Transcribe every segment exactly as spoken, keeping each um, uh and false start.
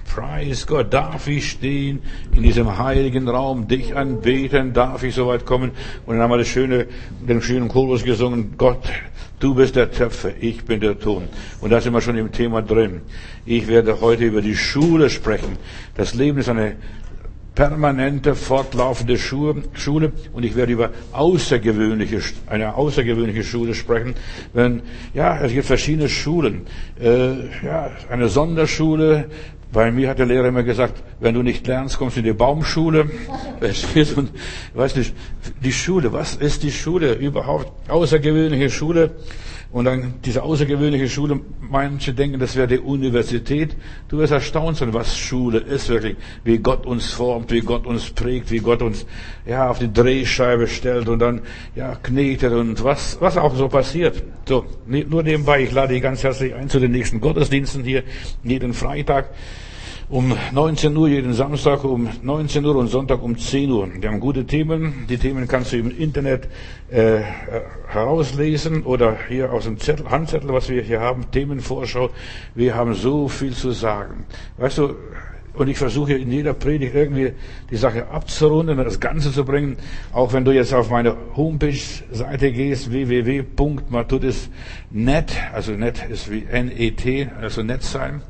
Preis Gott, darf ich stehen in diesem heiligen Raum, dich anbeten, darf ich so weit kommen? Und dann haben wir das schöne, den schönen Chorus gesungen, Gott, du bist der Töpfer, ich bin der Ton. Und da sind wir schon im Thema drin. Ich werde heute über die Schule sprechen. Das Leben ist eine permanente, fortlaufende Schule, und ich werde über außergewöhnliche, eine außergewöhnliche Schule sprechen. Wenn, ja, es gibt verschiedene Schulen. Äh, ja, eine Sonderschule. Bei mir hat der Lehrer immer gesagt, wenn du nicht lernst, kommst du in die Baumschule. Und, weißt du, die Schule, was ist die Schule überhaupt? Außergewöhnliche Schule. Und dann diese außergewöhnliche Schule, manche denken, das wäre die Universität. Du wirst erstaunt sein, was Schule ist wirklich, wie Gott uns formt, wie Gott uns prägt, wie Gott uns ja auf die Drehscheibe stellt und dann ja knetet und was was auch so passiert. So, nur nebenbei, ich lade dich ganz herzlich ein zu den nächsten Gottesdiensten hier jeden Freitag um neunzehn Uhr, jeden Samstag um neunzehn Uhr und Sonntag um zehn Uhr. Wir haben gute Themen. Die Themen kannst du im Internet äh, herauslesen oder hier aus dem Zettel, Handzettel, was wir hier haben, Themenvorschau. Wir haben so viel zu sagen. Weißt du, und ich versuche in jeder Predigt irgendwie die Sache abzurunden und das Ganze zu bringen. Auch wenn du jetzt auf meine Homepage-Seite gehst, w w w punkt matthäus punkt net, also net ist wie N E T, also net sein.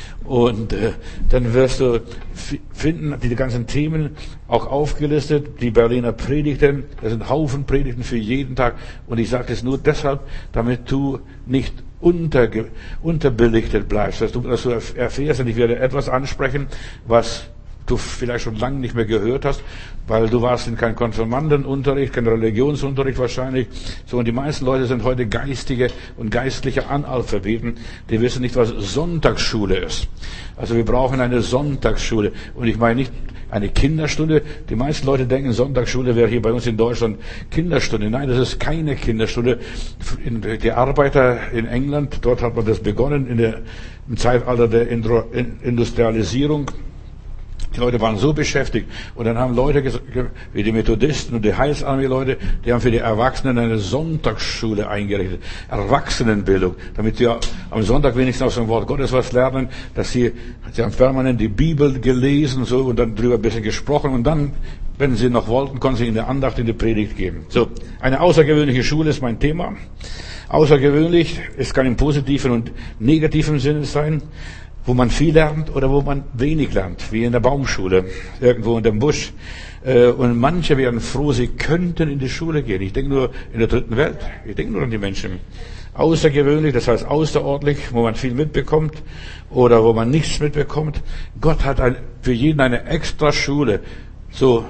Und äh, dann wirst du f- finden, die ganzen Themen auch aufgelistet, die Berliner Predigten, das sind Haufen Predigten für jeden Tag. Und ich sage das nur deshalb, damit du nicht unterge- unterbelichtet bleibst, dass du, dass du erfährst, und ich werde etwas ansprechen, was du vielleicht schon lange nicht mehr gehört hast, weil du warst in keinem Konfirmandenunterricht, kein Religionsunterricht wahrscheinlich. So, und die meisten Leute sind heute geistige und geistliche Analphabeten, die wissen nicht, was Sonntagsschule ist. Also wir brauchen eine Sonntagsschule. Und ich meine nicht eine Kinderstunde. Die meisten Leute denken, Sonntagsschule wäre hier bei uns in Deutschland Kinderstunde. Nein, das ist keine Kinderstunde. Die Arbeiter in England, dort hat man das begonnen, in der, im Zeitalter der Industrialisierung. Die Leute waren so beschäftigt. Und dann haben Leute, wie die Methodisten und die Heilsarmee-Leute, die haben für die Erwachsenen eine Sonntagsschule eingerichtet. Erwachsenenbildung. Damit sie am Sonntag wenigstens aus dem Wort Gottes was lernen, dass sie, sie haben permanent die Bibel gelesen, so, und dann drüber ein bisschen gesprochen. Und dann, wenn sie noch wollten, konnten sie in der Andacht in die Predigt geben. So. Eine außergewöhnliche Schule ist mein Thema. Außergewöhnlich, es kann im positiven und negativen Sinne sein, wo man viel lernt oder wo man wenig lernt, wie in der Baumschule, irgendwo in dem Busch. Und manche wären froh, sie könnten in die Schule gehen. Ich denke nur in der dritten Welt, ich denke nur an die Menschen. Außergewöhnlich, das heißt außerordentlich, wo man viel mitbekommt oder wo man nichts mitbekommt. Gott hat ein, für jeden eine extra Schule, so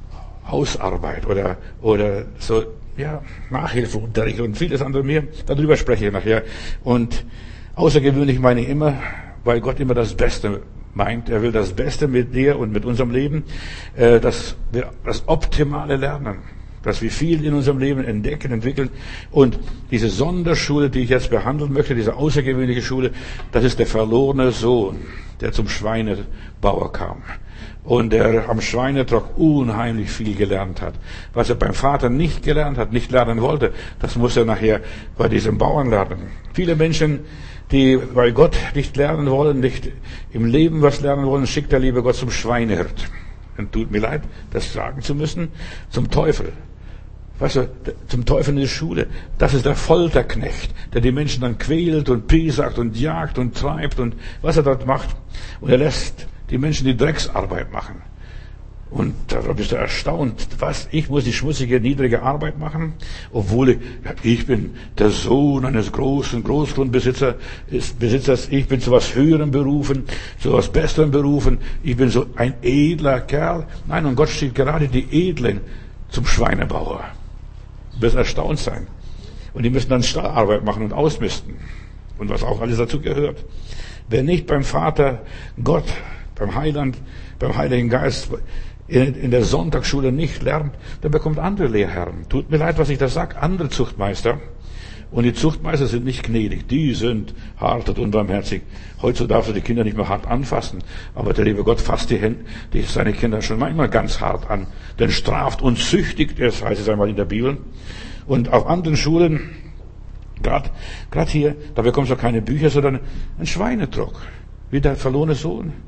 Hausarbeit oder, oder so, ja, Nachhilfeunterricht und vieles andere mehr. Darüber spreche ich nachher. Und außergewöhnlich meine ich immer, weil Gott immer das Beste meint. Er will das Beste mit dir und mit unserem Leben, dass wir das Optimale lernen, dass wir viel in unserem Leben entdecken, entwickeln. Und diese Sonderschule, die ich jetzt behandeln möchte, diese außergewöhnliche Schule, das ist der verlorene Sohn, der zum Schweinebauer kam. Und der am Schweinetrock unheimlich viel gelernt hat. Was er beim Vater nicht gelernt hat, nicht lernen wollte, das muss er nachher bei diesem Bauern lernen. Viele Menschen, die bei Gott nicht lernen wollen, nicht im Leben was lernen wollen, schickt der liebe Gott zum Schweinehirt. Und tut mir leid, das sagen zu müssen, zum Teufel. Weißt du, zum Teufel in die Schule. Das ist der Folterknecht, der die Menschen dann quält und piesackt und jagt und treibt und was er dort macht. Und er lässt die Menschen die Drecksarbeit machen. Und da bist du erstaunt, was, ich muss die schmutzige, niedrige Arbeit machen, obwohl ich, ich bin der Sohn eines großen Großgrundbesitzers, Besitzers, ich bin zu was Höherem berufen, zu was Besserem berufen, ich bin so ein edler Kerl. Nein, und Gott steht gerade die Edlen zum Schweinebauer. Du wirst erstaunt sein. Und die müssen dann Stallarbeit machen und ausmisten. Und was auch alles dazu gehört. Wer nicht beim Vater Gott, beim Heiland, beim Heiligen Geist, in, in der Sonntagsschule nicht lernt, der bekommt andere Lehrherren. Tut mir leid, was ich da sage, andere Zuchtmeister. Und die Zuchtmeister sind nicht gnädig, die sind hart und unbarmherzig. Heutzutage darfst du die Kinder nicht mehr hart anfassen, aber der liebe Gott fasst die Hände, die seine Kinder schon manchmal ganz hart an. Denn straft und züchtigt es, heißt es einmal in der Bibel. Und auf anderen Schulen, gerade gerade hier, da bekommst du keine Bücher, sondern einen Schweinetrock, wie der verlorene Sohn.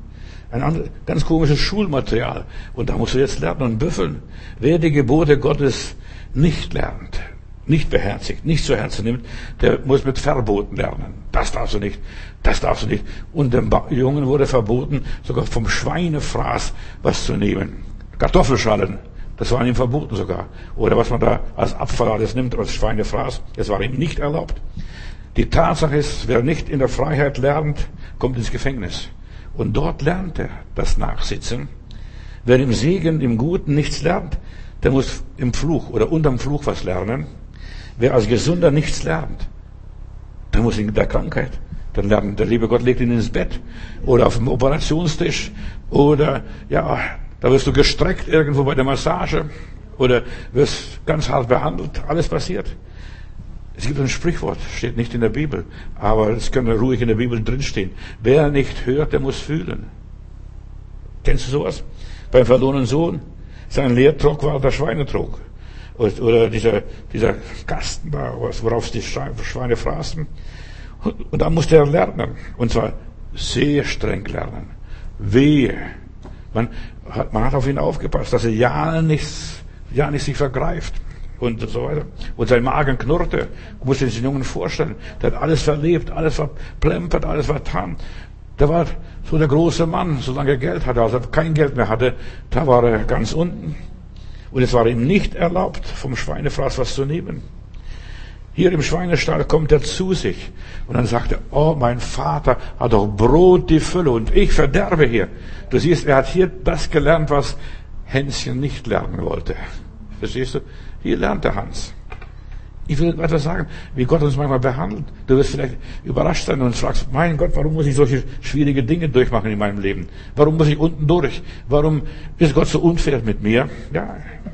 ein anderes, ganz komisches Schulmaterial. Und da musst du jetzt lernen und büffeln. Wer die Gebote Gottes nicht lernt, nicht beherzigt, nicht zu Herzen nimmt, der muss mit Verboten lernen. Das darfst du nicht, das darfst du nicht. Und dem Jungen wurde verboten, sogar vom Schweinefraß was zu nehmen. Kartoffelschalen, das war ihm verboten sogar. Oder was man da als Abfall alles nimmt, als Schweinefraß, das war ihm nicht erlaubt. Die Tatsache ist, wer nicht in der Freiheit lernt, kommt ins Gefängnis. Und dort lernt er das Nachsitzen. Wer im Segen, im Guten nichts lernt, der muss im Fluch oder unterm Fluch was lernen. Wer als Gesunder nichts lernt, der muss in der Krankheit dann lernen. Der liebe Gott legt ihn ins Bett oder auf dem Operationstisch oder, ja, da wirst du gestreckt irgendwo bei der Massage oder wirst ganz hart behandelt. Alles passiert. Es gibt ein Sprichwort, steht nicht in der Bibel, aber es könnte ruhig in der Bibel drinstehen. Wer nicht hört, der muss fühlen. Kennst du sowas? Beim verlorenen Sohn, sein Lehrtrog war der Schweinetrog. Oder dieser, dieser Kasten da, worauf die Schweine fraßen. Und da musste er lernen. Und zwar sehr streng lernen. Wehe. Man hat, man hat auf ihn aufgepasst, dass er ja nichts, ja nicht sich vergreift. Und so weiter. Und sein Magen knurrte. Du musst dir diesen Jungen vorstellen. Der hat alles verlebt, alles verplempert, alles vertan. Der war so der große Mann, solange er Geld hatte. Als er kein Geld mehr hatte, da war er ganz unten. Und es war ihm nicht erlaubt, vom Schweinefraß was zu nehmen. Hier im Schweinestall kommt er zu sich. Und dann sagt er, oh, mein Vater hat doch Brot die Fülle und ich verderbe hier. Du siehst, er hat hier das gelernt, was Hänschen nicht lernen wollte. Verstehst du? Hier lernt der Hans. Ich will etwas sagen, wie Gott uns manchmal behandelt. Du wirst vielleicht überrascht sein und fragst, mein Gott, warum muss ich solche schwierige Dinge durchmachen in meinem Leben? Warum muss ich unten durch? Warum ist Gott so unfair mit mir? Ja.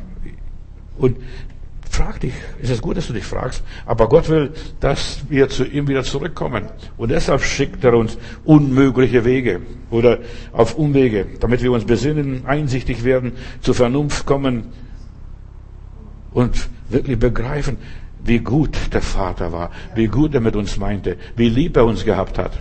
Und frag dich, ist es gut, dass du dich fragst, aber Gott will, dass wir zu ihm wieder zurückkommen. Und deshalb schickt er uns unmögliche Wege oder auf Umwege, damit wir uns besinnen, einsichtig werden, zur Vernunft kommen und wirklich begreifen, wie gut der Vater war, wie gut er mit uns meinte, wie lieb er uns gehabt hat,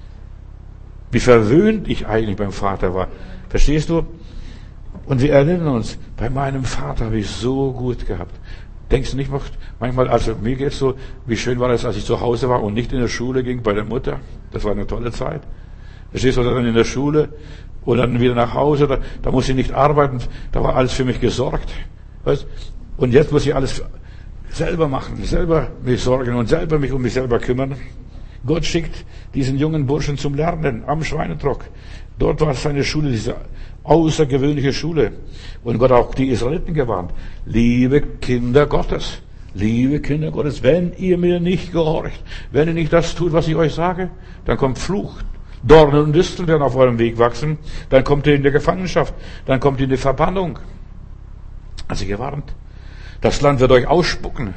wie verwöhnt ich eigentlich beim Vater war. Verstehst du? Und wir erinnern uns, bei meinem Vater habe ich so gut gehabt. Denkst du nicht manchmal, also mir geht's so, wie schön war das, als ich zu Hause war und nicht in der Schule ging bei der Mutter? Das war eine tolle Zeit. Verstehst du, dann in der Schule und dann wieder nach Hause, da, da muss ich nicht arbeiten, da war alles für mich gesorgt. Weißt? Und jetzt muss ich alles selber machen, selber mich sorgen und selber mich um mich selber kümmern. Gott schickt diesen jungen Burschen zum Lernen am Schweinetrog. Dort war seine Schule, diese außergewöhnliche Schule. Und Gott hat auch die Israeliten gewarnt. Liebe Kinder Gottes, liebe Kinder Gottes, wenn ihr mir nicht gehorcht, wenn ihr nicht das tut, was ich euch sage, dann kommt Fluch. Dornen und Disteln werden auf eurem Weg wachsen. Dann kommt ihr in der Gefangenschaft. Dann kommt ihr in die Verbannung. Also gewarnt. Das Land wird euch ausspucken.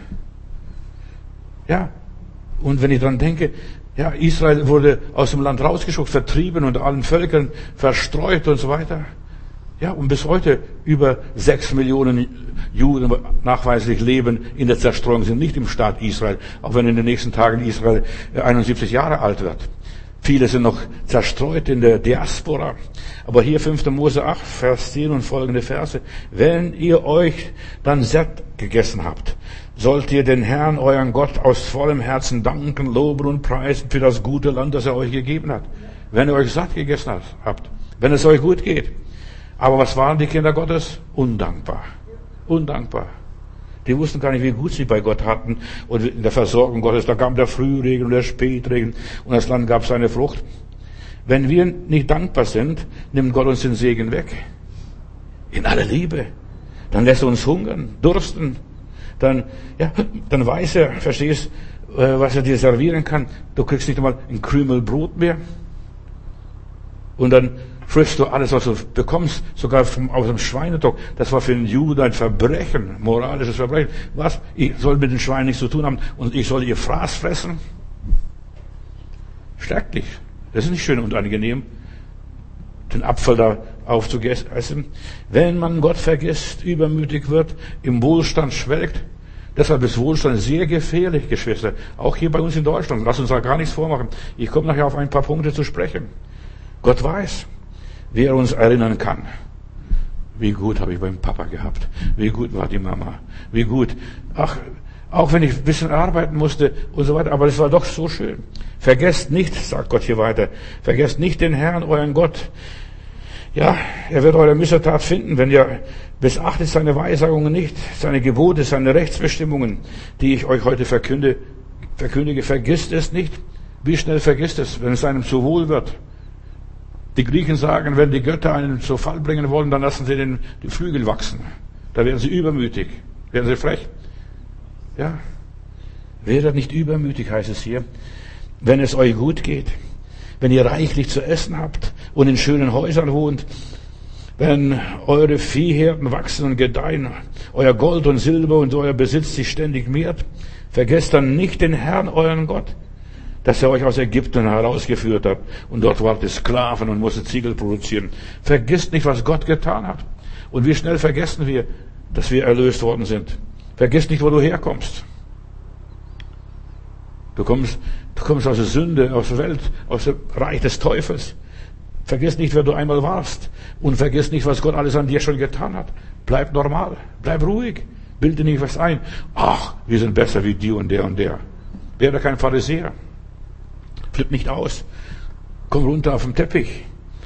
Ja. Und wenn ich dran denke, ja, Israel wurde aus dem Land rausgeschuckt, vertrieben und allen Völkern verstreut und so weiter. Ja, und bis heute über sechs Millionen Juden nachweislich leben in der Zerstreuung, sind nicht im Staat Israel, auch wenn in den nächsten Tagen Israel einundsiebzig Jahre alt wird. Viele sind noch zerstreut in der Diaspora. Aber hier fünfter Mose acht, Vers zehn und folgende Verse. Wenn ihr euch dann satt gegessen habt, sollt ihr den Herrn, euren Gott, aus vollem Herzen danken, loben und preisen für das gute Land, das er euch gegeben hat. Wenn ihr euch satt gegessen habt, wenn es euch gut geht. Aber was waren die Kinder Gottes? Undankbar. Undankbar. Die wussten gar nicht, wie gut sie bei Gott hatten und in der Versorgung Gottes. Da kam der Frühregen und der Spätregen und das Land gab seine Frucht. Wenn wir nicht dankbar sind, nimmt Gott uns den Segen weg. In aller Liebe. Dann lässt er uns hungern, dursten. Dann, ja, dann weiß er, verstehst, was er dir servieren kann. Du kriegst nicht einmal ein Krümel Brot mehr. Und dann frisst du alles, was du bekommst, sogar vom, aus dem Schweinetog. Das war für den Juden ein Verbrechen, moralisches Verbrechen. Was? Ich soll mit den Schweinen nichts zu tun haben und ich soll ihr Fraß fressen? Schrecklich. Das ist nicht schön und angenehm, den Apfel da aufzuessen. Wenn man Gott vergisst, übermütig wird, im Wohlstand schwelgt, deshalb ist Wohlstand sehr gefährlich, Geschwister. Auch hier bei uns in Deutschland. Lass uns da gar nichts vormachen. Ich komme nachher auf ein paar Punkte zu sprechen. Gott weiß, wer uns erinnern kann. Wie gut habe ich beim Papa gehabt. Wie gut war die Mama. Wie gut. Ach, auch wenn ich ein bisschen arbeiten musste und so weiter, aber es war doch so schön. Vergesst nicht, sagt Gott hier weiter, vergesst nicht den Herrn, euren Gott. Ja, er wird eure Missetat finden, wenn ihr missachtet seine Weissagungen nicht, seine Gebote, seine Rechtsbestimmungen, die ich euch heute verkünde, verkündige. Vergisst es nicht. Wie schnell vergisst es, wenn es einem zu wohl wird? Die Griechen sagen, wenn die Götter einen zu Fall bringen wollen, dann lassen sie den die Flügel wachsen. Da werden sie übermütig, werden sie frech. Ja, werdet nicht übermütig, heißt es hier, wenn es euch gut geht, wenn ihr reichlich zu essen habt und in schönen Häusern wohnt, wenn eure Viehherden wachsen und gedeihen, euer Gold und Silber und euer Besitz sich ständig mehrt, vergesst dann nicht den Herrn, euren Gott, dass er euch aus Ägypten herausgeführt hat und dort wart ihr Sklaven und musstet Ziegel produzieren. Vergisst nicht, was Gott getan hat. Und wie schnell vergessen wir, dass wir erlöst worden sind. Vergiss nicht, wo du herkommst. Du kommst, du kommst aus der Sünde, aus der Welt, aus dem Reich des Teufels. Vergiss nicht, wer du einmal warst. Und vergiss nicht, was Gott alles an dir schon getan hat. Bleib normal, bleib ruhig. Bilde nicht was ein. Ach, wir sind besser wie die und der und der. Werde kein Pharisäer. Flipp nicht aus. Komm runter auf den Teppich.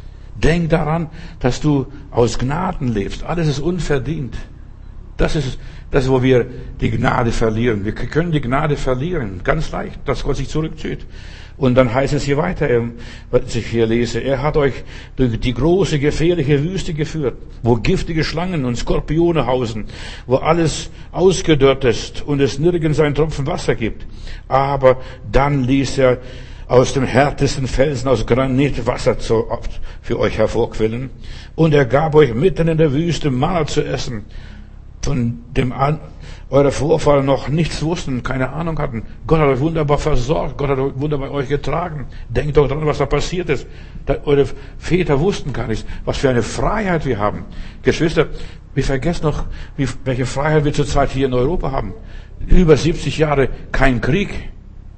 Denk daran, dass du aus Gnaden lebst. Alles ist unverdient. Das ist das, wo wir die Gnade verlieren. Wir können die Gnade verlieren. Ganz leicht, dass Gott sich zurückzieht. Und dann heißt es hier weiter, was ich hier lese, er hat euch durch die große, gefährliche Wüste geführt, wo giftige Schlangen und Skorpione hausen, wo alles ausgedörrt ist und es nirgends einen Tropfen Wasser gibt. Aber dann ließ er aus dem härtesten Felsen, aus Granit, Wasser für euch hervorquillen. Und er gab euch mitten in der Wüste Manna zu essen, von dem eure Vorfahren noch nichts wussten, keine Ahnung hatten. Gott hat euch wunderbar versorgt, Gott hat euch wunderbar euch getragen. Denkt doch dran, was da passiert ist. Da, eure Väter wussten gar nichts, was für eine Freiheit wir haben. Geschwister, wir vergessen noch, wie, welche Freiheit wir zurzeit hier in Europa haben. Über siebzig Jahre kein Krieg.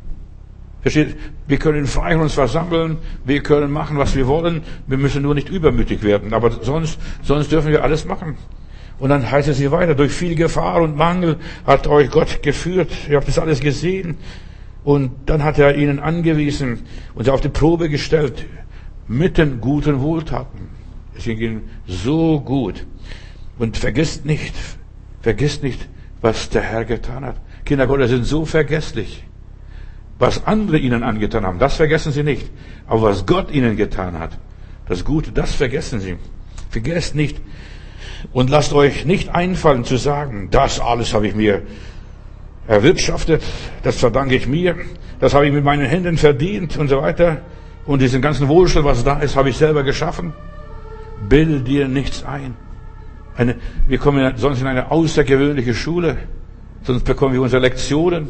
Versteht? Wir können frei uns versammeln, wir können machen, was wir wollen, wir müssen nur nicht übermütig werden. Aber sonst, sonst dürfen wir alles machen. Und dann heißt es hier weiter, durch viel Gefahr und Mangel hat euch Gott geführt. Ihr habt das alles gesehen. Und dann hat er ihnen angewiesen und sie auf die Probe gestellt, mitten guten Wohltaten. Es ging ihnen so gut. Und vergisst nicht, vergisst nicht, was der Herr getan hat. Kinder Gottes sind so vergesslich. Was andere ihnen angetan haben, das vergessen sie nicht. Aber was Gott ihnen getan hat, das Gute, das vergessen sie. Vergesst nicht und lasst euch nicht einfallen zu sagen, das alles habe ich mir erwirtschaftet, das verdanke ich mir, das habe ich mit meinen Händen verdient und so weiter. Und diesen ganzen Wohlstand, was da ist, habe ich selber geschaffen. Bild dir nichts ein. Eine, wir kommen sonst in eine außergewöhnliche Schule, sonst bekommen wir unsere Lektionen.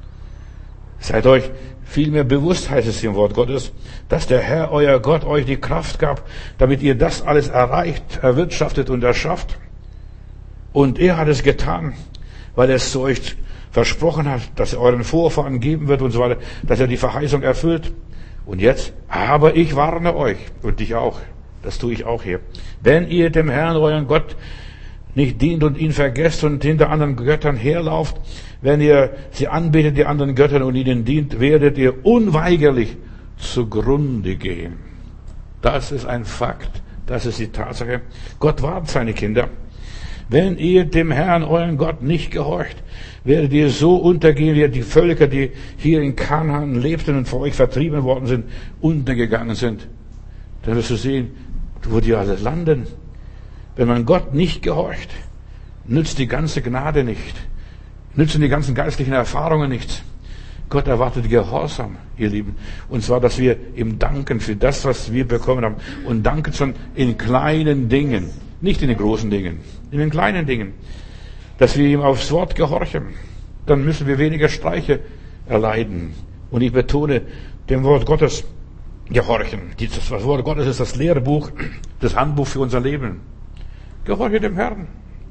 Seid euch vielmehr bewusst, heißt es im Wort Gottes, dass der Herr, euer Gott, euch die Kraft gab, damit ihr das alles erreicht, erwirtschaftet und erschafft. Und er hat es getan, weil er es zu euch versprochen hat, dass er euren Vorfahren geben wird und so weiter, dass er die Verheißung erfüllt. Und jetzt, aber ich warne euch und dich auch, das tue ich auch hier, wenn ihr dem Herrn, euren Gott, nicht dient und ihn vergesst und hinter anderen Göttern herlauft, wenn ihr sie anbetet, die anderen Götter, und ihnen dient, werdet ihr unweigerlich zugrunde gehen. Das ist ein Fakt. Das ist die Tatsache. Gott warnt seine Kinder. Wenn ihr dem Herrn, euren Gott, nicht gehorcht, werdet ihr so untergehen, wie die Völker, die hier in Kanaan lebten und vor euch vertrieben worden sind, untergegangen sind. Dann wirst du sehen, wo die alle landen. Wenn man Gott nicht gehorcht, nützt die ganze Gnade nicht. Nützen die ganzen geistlichen Erfahrungen nichts. Gott erwartet Gehorsam, ihr Lieben. Und zwar, dass wir ihm danken für das, was wir bekommen haben. Und danken schon in kleinen Dingen. Nicht in den großen Dingen. In den kleinen Dingen. Dass wir ihm aufs Wort gehorchen. Dann müssen wir weniger Streiche erleiden. Und ich betone, dem Wort Gottes gehorchen. Das Wort Gottes ist das Lehrbuch, das Handbuch für unser Leben. Gehorche dem Herrn.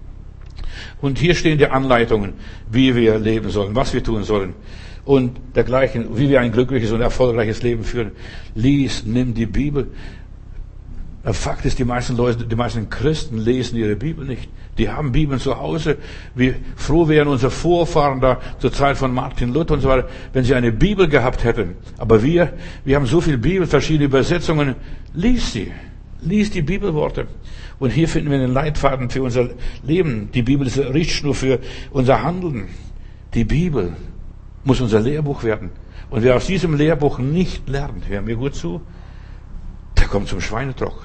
Und hier stehen die Anleitungen, wie wir leben sollen, was wir tun sollen und dergleichen, wie wir ein glückliches und erfolgreiches Leben führen. Lies, nimm die Bibel. Der Fakt ist, die meisten Leute, die meisten Christen lesen ihre Bibel nicht. Die haben Bibeln zu Hause. Wie froh wären unsere Vorfahren da zur Zeit von Martin Luther und so weiter, wenn sie eine Bibel gehabt hätten. Aber wir, wir haben so viel Bibel, verschiedene Übersetzungen. Lies sie. Lies die Bibelworte. Und hier finden wir einen Leitfaden für unser Leben. Die Bibel ist eine Richtschnur für unser Handeln. Die Bibel muss unser Lehrbuch werden. Und wer aus diesem Lehrbuch nicht lernt, hör mir gut zu, der kommt zum Schweinetrock.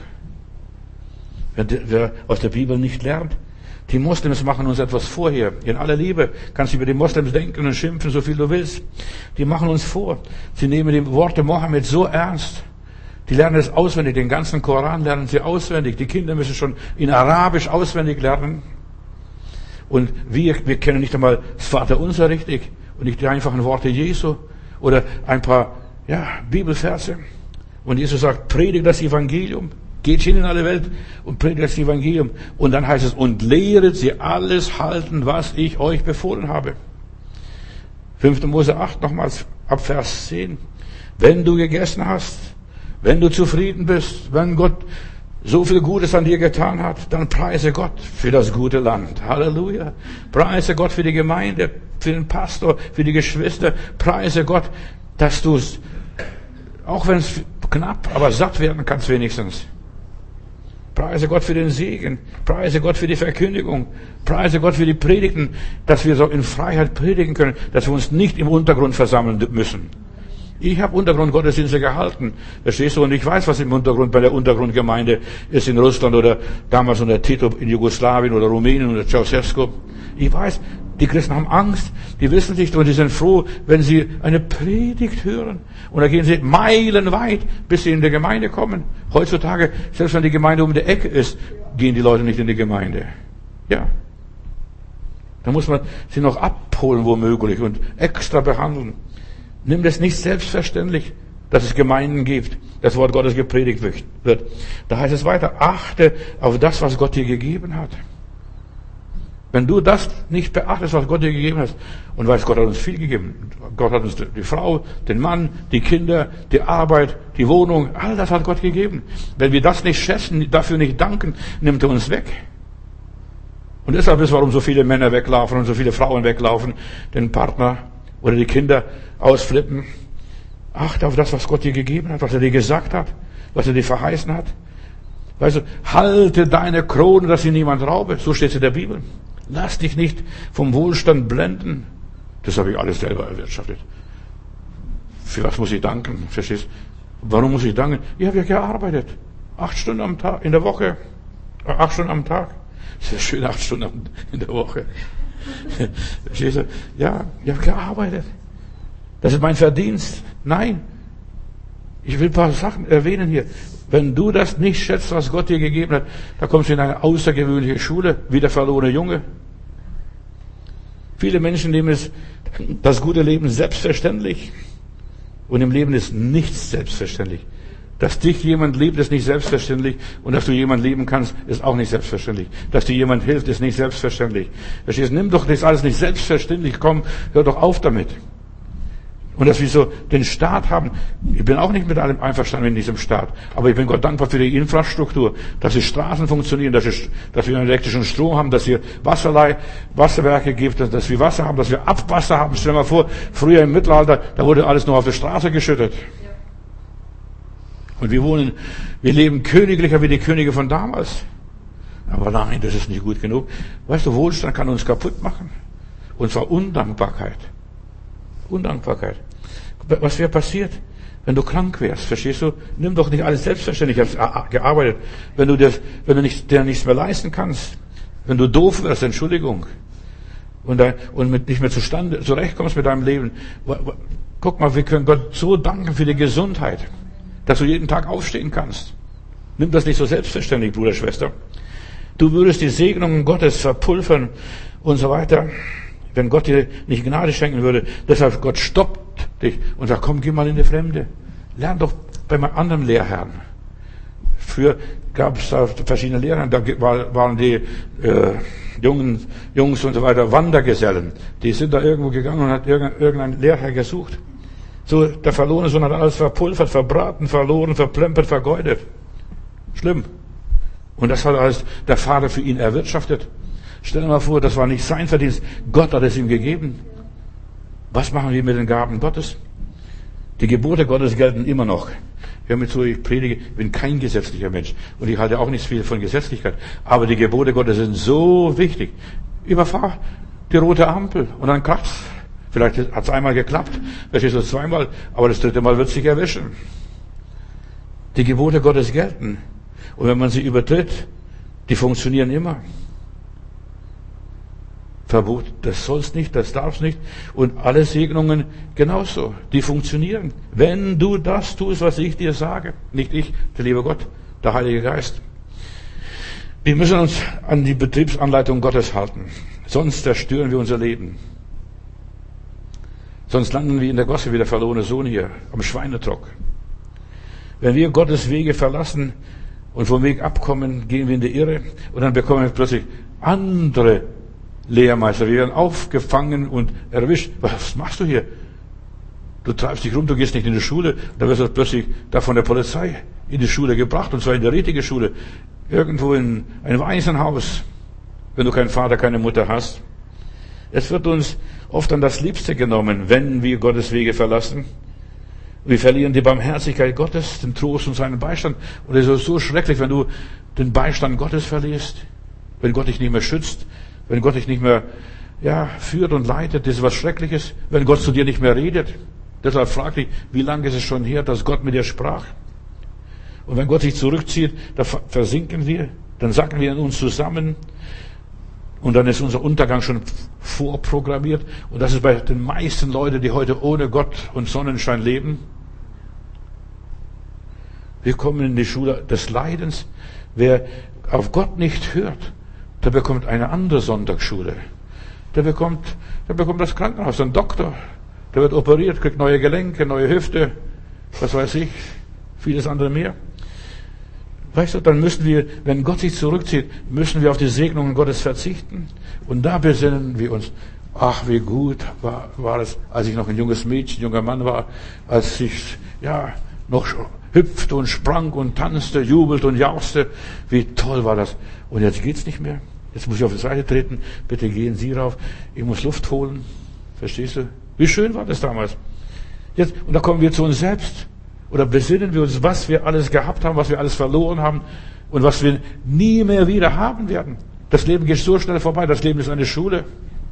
Wer, wer aus der Bibel nicht lernt, die Moslems machen uns etwas vor hier. In aller Liebe kannst du über die Moslems denken und schimpfen, so viel du willst. Die machen uns vor. Sie nehmen die Worte Mohammed so ernst. Die lernen es auswendig. Den ganzen Koran lernen sie auswendig. Die Kinder müssen schon in Arabisch auswendig lernen. Und wir, wir kennen nicht einmal das Vaterunser richtig und nicht die einfachen Worte Jesu oder ein paar ja, Bibelverse. Und Jesus sagt, predigt das Evangelium. Geht hin in alle Welt und predigt das Evangelium. Und dann heißt es, und lehret sie alles halten, was ich euch befohlen habe. fünfter Mose acht, nochmals ab Vers zehn. Wenn du gegessen hast, wenn du zufrieden bist, wenn Gott so viel Gutes an dir getan hat, dann preise Gott für das gute Land. Halleluja. Preise Gott für die Gemeinde, für den Pastor, für die Geschwister. Preise Gott, dass du es, auch wenn es knapp, aber satt werden kannst wenigstens. Preise Gott für den Segen. Preise Gott für die Verkündigung. Preise Gott für die Predigten, dass wir so in Freiheit predigen können, dass wir uns nicht im Untergrund versammeln müssen. Ich habe Untergrundgottesdienste gehalten. Verstehst du? Und ich weiß, was im Untergrund bei der Untergrundgemeinde ist in Russland oder damals unter Tito in Jugoslawien oder Rumänien oder Ceausescu. Ich weiß, die Christen haben Angst, die wissen nicht und die sind froh, wenn sie eine Predigt hören. Und da gehen sie meilenweit, bis sie in die Gemeinde kommen. Heutzutage, selbst wenn die Gemeinde um die Ecke ist, gehen die Leute nicht in die Gemeinde. Ja. Da muss man sie noch abholen, womöglich, und extra behandeln. Nimm das nicht selbstverständlich, dass es Gemeinden gibt, das Wort Gottes gepredigt wird. Da heißt es weiter, achte auf das, was Gott dir gegeben hat. Wenn du das nicht beachtest, was Gott dir gegeben hat, und weißt, Gott hat uns viel gegeben. Gott hat uns die Frau, den Mann, die Kinder, die Arbeit, die Wohnung, all das hat Gott gegeben. Wenn wir das nicht schätzen, dafür nicht danken, nimmt er uns weg. Und deshalb ist, warum so viele Männer weglaufen und so viele Frauen weglaufen, den Partner oder die Kinder ausflippen. Achte auf das, was Gott dir gegeben hat, was er dir gesagt hat, was er dir verheißen hat. Weißt du, halte deine Krone, dass sie niemand raube. So steht es in der Bibel. Lass dich nicht vom Wohlstand blenden. Das habe ich alles selber erwirtschaftet. Für was muss ich danken? Verstehst? Warum muss ich danken? Ich habe ja gearbeitet. Acht Stunden am Tag, in der Woche. Acht Stunden am Tag. Sehr schön, acht Stunden in der Woche. Verstehst du? Ja, ich habe gearbeitet. Das ist mein Verdienst. Nein. Ich will ein paar Sachen erwähnen hier. Wenn du das nicht schätzt, was Gott dir gegeben hat, da kommst du in eine außergewöhnliche Schule, wie der verlorene Junge. Viele Menschen nehmen es, das gute Leben selbstverständlich. Und im Leben ist nichts selbstverständlich. Dass dich jemand liebt, ist nicht selbstverständlich. Und dass du jemand lieben kannst, ist auch nicht selbstverständlich. Dass dir jemand hilft, ist nicht selbstverständlich. Verstehst du? Nimm doch das alles nicht selbstverständlich. Komm, hör doch auf damit. Und dass wir so den Staat haben. Ich bin auch nicht mit allem einverstanden in diesem Staat. Aber ich bin Gott dankbar für die Infrastruktur. Dass die Straßen funktionieren, dass, ich, dass wir einen elektrischen Strom haben, dass wir Wasserlei, Wasserwerke gibt, dass wir Wasser haben, dass wir Abwasser haben. Stell dir mal vor, früher im Mittelalter, da wurde alles nur auf der Straße geschüttet. Und wir wohnen, wir leben königlicher wie die Könige von damals. Aber nein, das ist nicht gut genug. Weißt du, Wohlstand kann uns kaputt machen. Und zwar Undankbarkeit. Undankbarkeit. Was wäre passiert, wenn du krank wärst? Verstehst du? Nimm doch nicht alles selbstverständlich. Ich habe gearbeitet. Wenn du das, wenn du nicht, dir nichts mehr leisten kannst, wenn du doof wirst, Entschuldigung, und, da, und mit, nicht mehr zustande, zurechtkommst mit deinem Leben. Guck mal, wir können Gott so danken für die Gesundheit, dass du jeden Tag aufstehen kannst. Nimm das nicht so selbstverständlich, Bruder, Schwester. Du würdest die Segnungen Gottes verpulvern und so weiter, wenn Gott dir nicht Gnade schenken würde. Deshalb, Gott stoppt dich und sagt, komm, geh mal in die Fremde. Lern doch bei meinem anderen Lehrherrn. Früher gab es da verschiedene Lehrherren, da waren die äh, jungen Jungs und so weiter Wandergesellen. Die sind da irgendwo gegangen und hat irgendeinen Lehrherr gesucht. So, der verlorene Sohn hat alles verpulvert, verbraten, verloren, verplempert, vergeudet. Schlimm. Und das hat alles der Vater für ihn erwirtschaftet. Stell dir mal vor, das war nicht sein Verdienst. Gott hat es ihm gegeben. Was machen wir mit den Gaben Gottes? Die Gebote Gottes gelten immer noch. Hör mir zu, ich predige, ich bin kein gesetzlicher Mensch. Und ich halte auch nicht viel von Gesetzlichkeit. Aber die Gebote Gottes sind so wichtig. Überfahr die rote Ampel und dann kracht's. Vielleicht hat es einmal geklappt, vielleicht ist es zweimal, aber das dritte Mal wird sich erwischen. Die Gebote Gottes gelten. Und wenn man sie übertritt, die funktionieren immer. Verbot, das sollst nicht, das darfst nicht. Und alle Segnungen genauso, die funktionieren. Wenn du das tust, was ich dir sage, nicht ich, der liebe Gott, der Heilige Geist. Wir müssen uns an die Betriebsanleitung Gottes halten. Sonst zerstören wir unser Leben. Sonst landen wir in der Gosse wie der verlorene Sohn hier, am Schweinetrock. Wenn wir Gottes Wege verlassen und vom Weg abkommen, gehen wir in die Irre und dann bekommen wir plötzlich andere Lehrmeister. Wir werden aufgefangen und erwischt. Was machst du hier? Du treibst dich rum, du gehst nicht in die Schule. Da wirst du plötzlich da von der Polizei in die Schule gebracht, und zwar in die richtige Schule. Irgendwo in einem Waisenhaus, wenn du keinen Vater, keine Mutter hast. Es wird uns oft an das Liebste genommen, wenn wir Gottes Wege verlassen. Wir verlieren die Barmherzigkeit Gottes, den Trost und seinen Beistand. Und es ist so schrecklich, wenn du den Beistand Gottes verlierst, wenn Gott dich nicht mehr schützt, wenn Gott dich nicht mehr ja, führt und leitet. Das ist was Schreckliches, wenn Gott zu dir nicht mehr redet. Deshalb frag dich, wie lange ist es schon her, dass Gott mit dir sprach? Und wenn Gott sich zurückzieht, da versinken wir, dann sacken wir in uns zusammen. Und dann ist unser Untergang schon vorprogrammiert. Und das ist bei den meisten Leuten, die heute ohne Gott und Sonnenschein leben. Wir kommen in die Schule des Leidens. Wer auf Gott nicht hört, der bekommt eine andere Sonntagsschule. Der bekommt, der bekommt das Krankenhaus, einen Doktor. Der wird operiert, kriegt neue Gelenke, neue Hüfte, was weiß ich, vieles andere mehr. Weißt du, dann müssen wir, wenn Gott sich zurückzieht, müssen wir auf die Segnungen Gottes verzichten. Und da besinnen wir uns, ach, wie gut war, war es, als ich noch ein junges Mädchen, junger Mann war, als ich, ja, noch hüpfte und sprang und tanzte, jubelte und jauchzte. Wie toll war das. Und jetzt geht's nicht mehr. Jetzt muss ich auf die Seite treten. Bitte gehen Sie rauf. Ich muss Luft holen. Verstehst du? Wie schön war das damals. Jetzt, und da kommen wir zu uns selbst. Oder besinnen wir uns, was wir alles gehabt haben, was wir alles verloren haben und was wir nie mehr wieder haben werden. Das Leben geht so schnell vorbei. Das Leben ist eine Schule.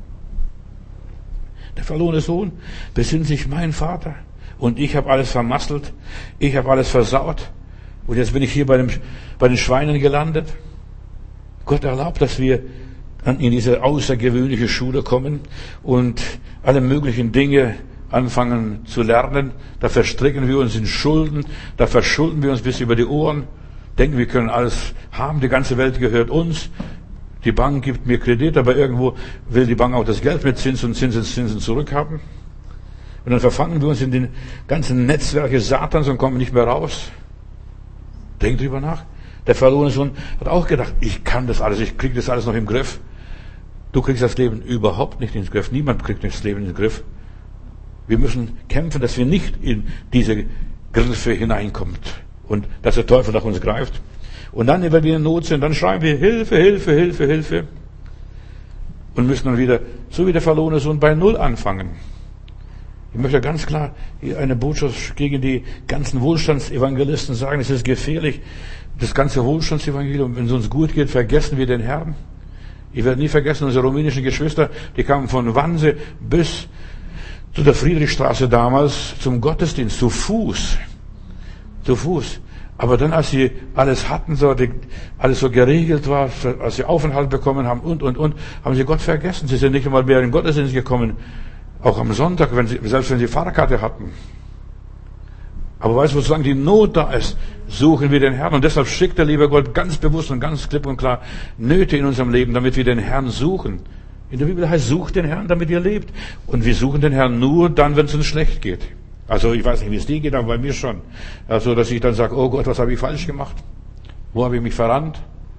Der verlorene Sohn besinnt sich, mein Vater. Und ich habe alles vermasselt. Ich habe alles versaut. Und jetzt bin ich hier bei, dem, bei den Schweinen gelandet. Gott erlaubt, dass wir in diese außergewöhnliche Schule kommen und alle möglichen Dinge anfangen zu lernen. Da verstricken wir uns in Schulden. Da verschulden wir uns bis über die Ohren. Denken, wir können alles haben. Die ganze Welt gehört uns. Die Bank gibt mir Kredit, aber irgendwo will die Bank auch das Geld mit Zins und Zinseszinsen zurückhaben. Und dann verfangen wir uns in den ganzen Netzwerke Satans und kommen nicht mehr raus. Denk drüber nach. Der verlorene Sohn hat auch gedacht, ich kann das alles, ich kriege das alles noch im Griff. Du kriegst das Leben überhaupt nicht ins Griff. Niemand kriegt das Leben in den Griff. Wir müssen kämpfen, dass wir nicht in diese Griffe hineinkommen und dass der Teufel nach uns greift. Und dann, wenn wir in Not sind, dann schreien wir Hilfe, Hilfe, Hilfe, Hilfe. Und müssen dann wieder, so wie der verlorene Sohn, bei Null anfangen. Ich möchte ganz klar hier eine Botschaft gegen die ganzen Wohlstandsevangelisten sagen. Es ist gefährlich, das ganze Wohlstandsevangelium. Wenn es uns gut geht, vergessen wir den Herrn. Ich werde nie vergessen, unsere rumänischen Geschwister, die kamen von Wannsee bis zu der Friedrichstraße damals zum Gottesdienst, zu Fuß. Zu Fuß. Aber dann, als sie alles hatten, so, die, alles so geregelt war, als sie Aufenthalt bekommen haben und, und, und, haben sie Gott vergessen. Sie sind nicht einmal mehr in den Gottesdienst gekommen. Auch am Sonntag, wenn sie, selbst wenn sie Fahrkarte hatten. Aber weißt du, solange die Not da ist, suchen wir den Herrn. Und deshalb schickt der liebe Gott ganz bewusst und ganz klipp und klar Nöte in unserem Leben, damit wir den Herrn suchen. In der Bibel heißt, sucht den Herrn, damit ihr lebt. Und wir suchen den Herrn nur dann, wenn es uns schlecht geht. Also ich weiß nicht, wie es dir geht, aber bei mir schon. Also, dass ich dann sage, oh Gott, was habe ich falsch gemacht? Wo habe ich mich verrannt?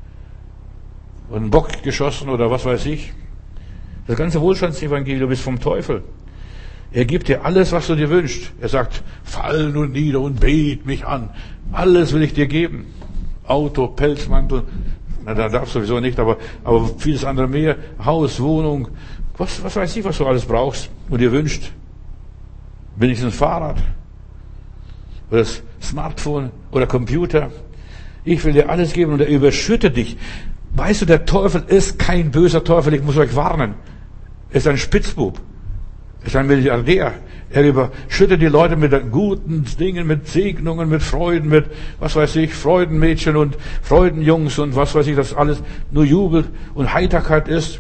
Und einen Bock geschossen oder was weiß ich. Das ganze Wohlstandsevangelium ist vom Teufel. Er gibt dir alles, was du dir wünschst. Er sagt, fall nun nieder und bet mich an. Alles will ich dir geben. Auto, Pelzmantel, na, da darfst du sowieso nicht, aber, aber vieles andere mehr, Haus, Wohnung, was, was weiß ich, was du alles brauchst und dir wünscht. Wenigstens ein Fahrrad oder das Smartphone oder Computer. Ich will dir alles geben und er überschüttet dich. Weißt du, der Teufel ist kein böser Teufel, ich muss euch warnen. Er ist ein Spitzbub. Er ist ein Milliardär. Er überschüttet die Leute mit guten Dingen, mit Segnungen, mit Freuden, mit, was weiß ich, Freudenmädchen und Freudenjungs und was weiß ich, dass alles nur Jubel und Heiterkeit ist.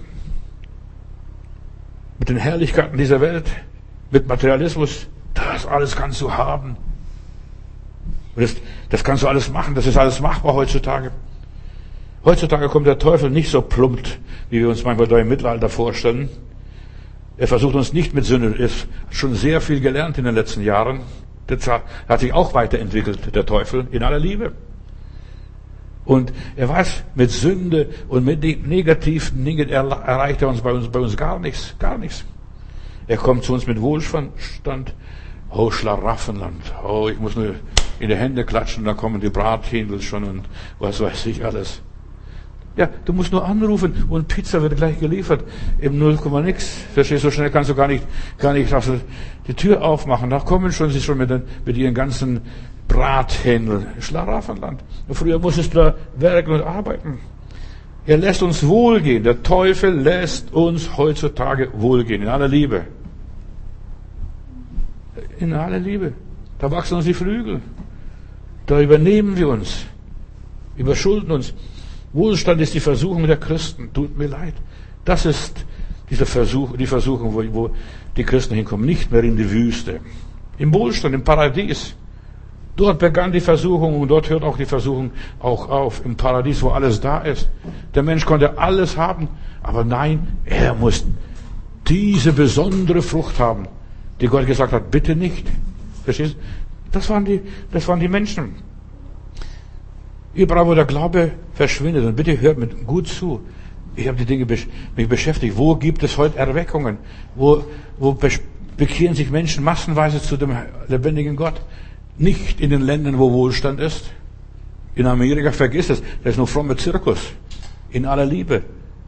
Mit den Herrlichkeiten dieser Welt, mit Materialismus. Das alles kannst du haben. Das, das kannst du alles machen. Das ist alles machbar heutzutage. Heutzutage kommt der Teufel nicht so plump, wie wir uns manchmal da im Mittelalter vorstellen. Er versucht uns nicht mit Sünde. Er hat schon sehr viel gelernt in den letzten Jahren. Das hat sich auch weiterentwickelt, der Teufel, in aller Liebe. Und er weiß, mit Sünde und mit negativen Dingen erreicht er uns bei uns, bei uns gar nichts, gar nichts. Er kommt zu uns mit Wohlstand. Oh, Schlaraffenland. Oh, ich muss nur in die Hände klatschen, da kommen die Brathändel schon und was weiß ich alles. Ja, du musst nur anrufen und Pizza wird gleich geliefert. Im null Komma nix. Verstehst du, so schnell kannst du gar nicht, gar nicht also die Tür aufmachen. Da kommen schon sie schon mit, den, mit ihren ganzen Brathähnel. Schlaraffenland. Und früher musstest du da werken und arbeiten. Er lässt uns wohlgehen. Der Teufel lässt uns heutzutage wohlgehen. In aller Liebe. In aller Liebe. Da wachsen uns die Flügel. Da übernehmen wir uns. Überschulden uns. Wohlstand ist die Versuchung der Christen. Tut mir leid. Das ist diese Versuch, die Versuchung, wo, wo die Christen hinkommen. Nicht mehr in die Wüste. Im Wohlstand, im Paradies. Dort begann die Versuchung und dort hört auch die Versuchung auch auf. Im Paradies, wo alles da ist. Der Mensch konnte alles haben. Aber nein, er muss diese besondere Frucht haben, die Gott gesagt hat, bitte nicht. Verstehst du? Das waren die, das waren die Menschen. Überall, wo der Glaube verschwindet, und bitte hört mir gut zu, ich habe die Dinge mich beschäftigt, wo gibt es heute Erweckungen? Wo, wo bekehren sich Menschen massenweise zu dem lebendigen Gott? Nicht in den Ländern, wo Wohlstand ist. In Amerika, vergiss es, da ist nur frommer Zirkus. In aller Liebe.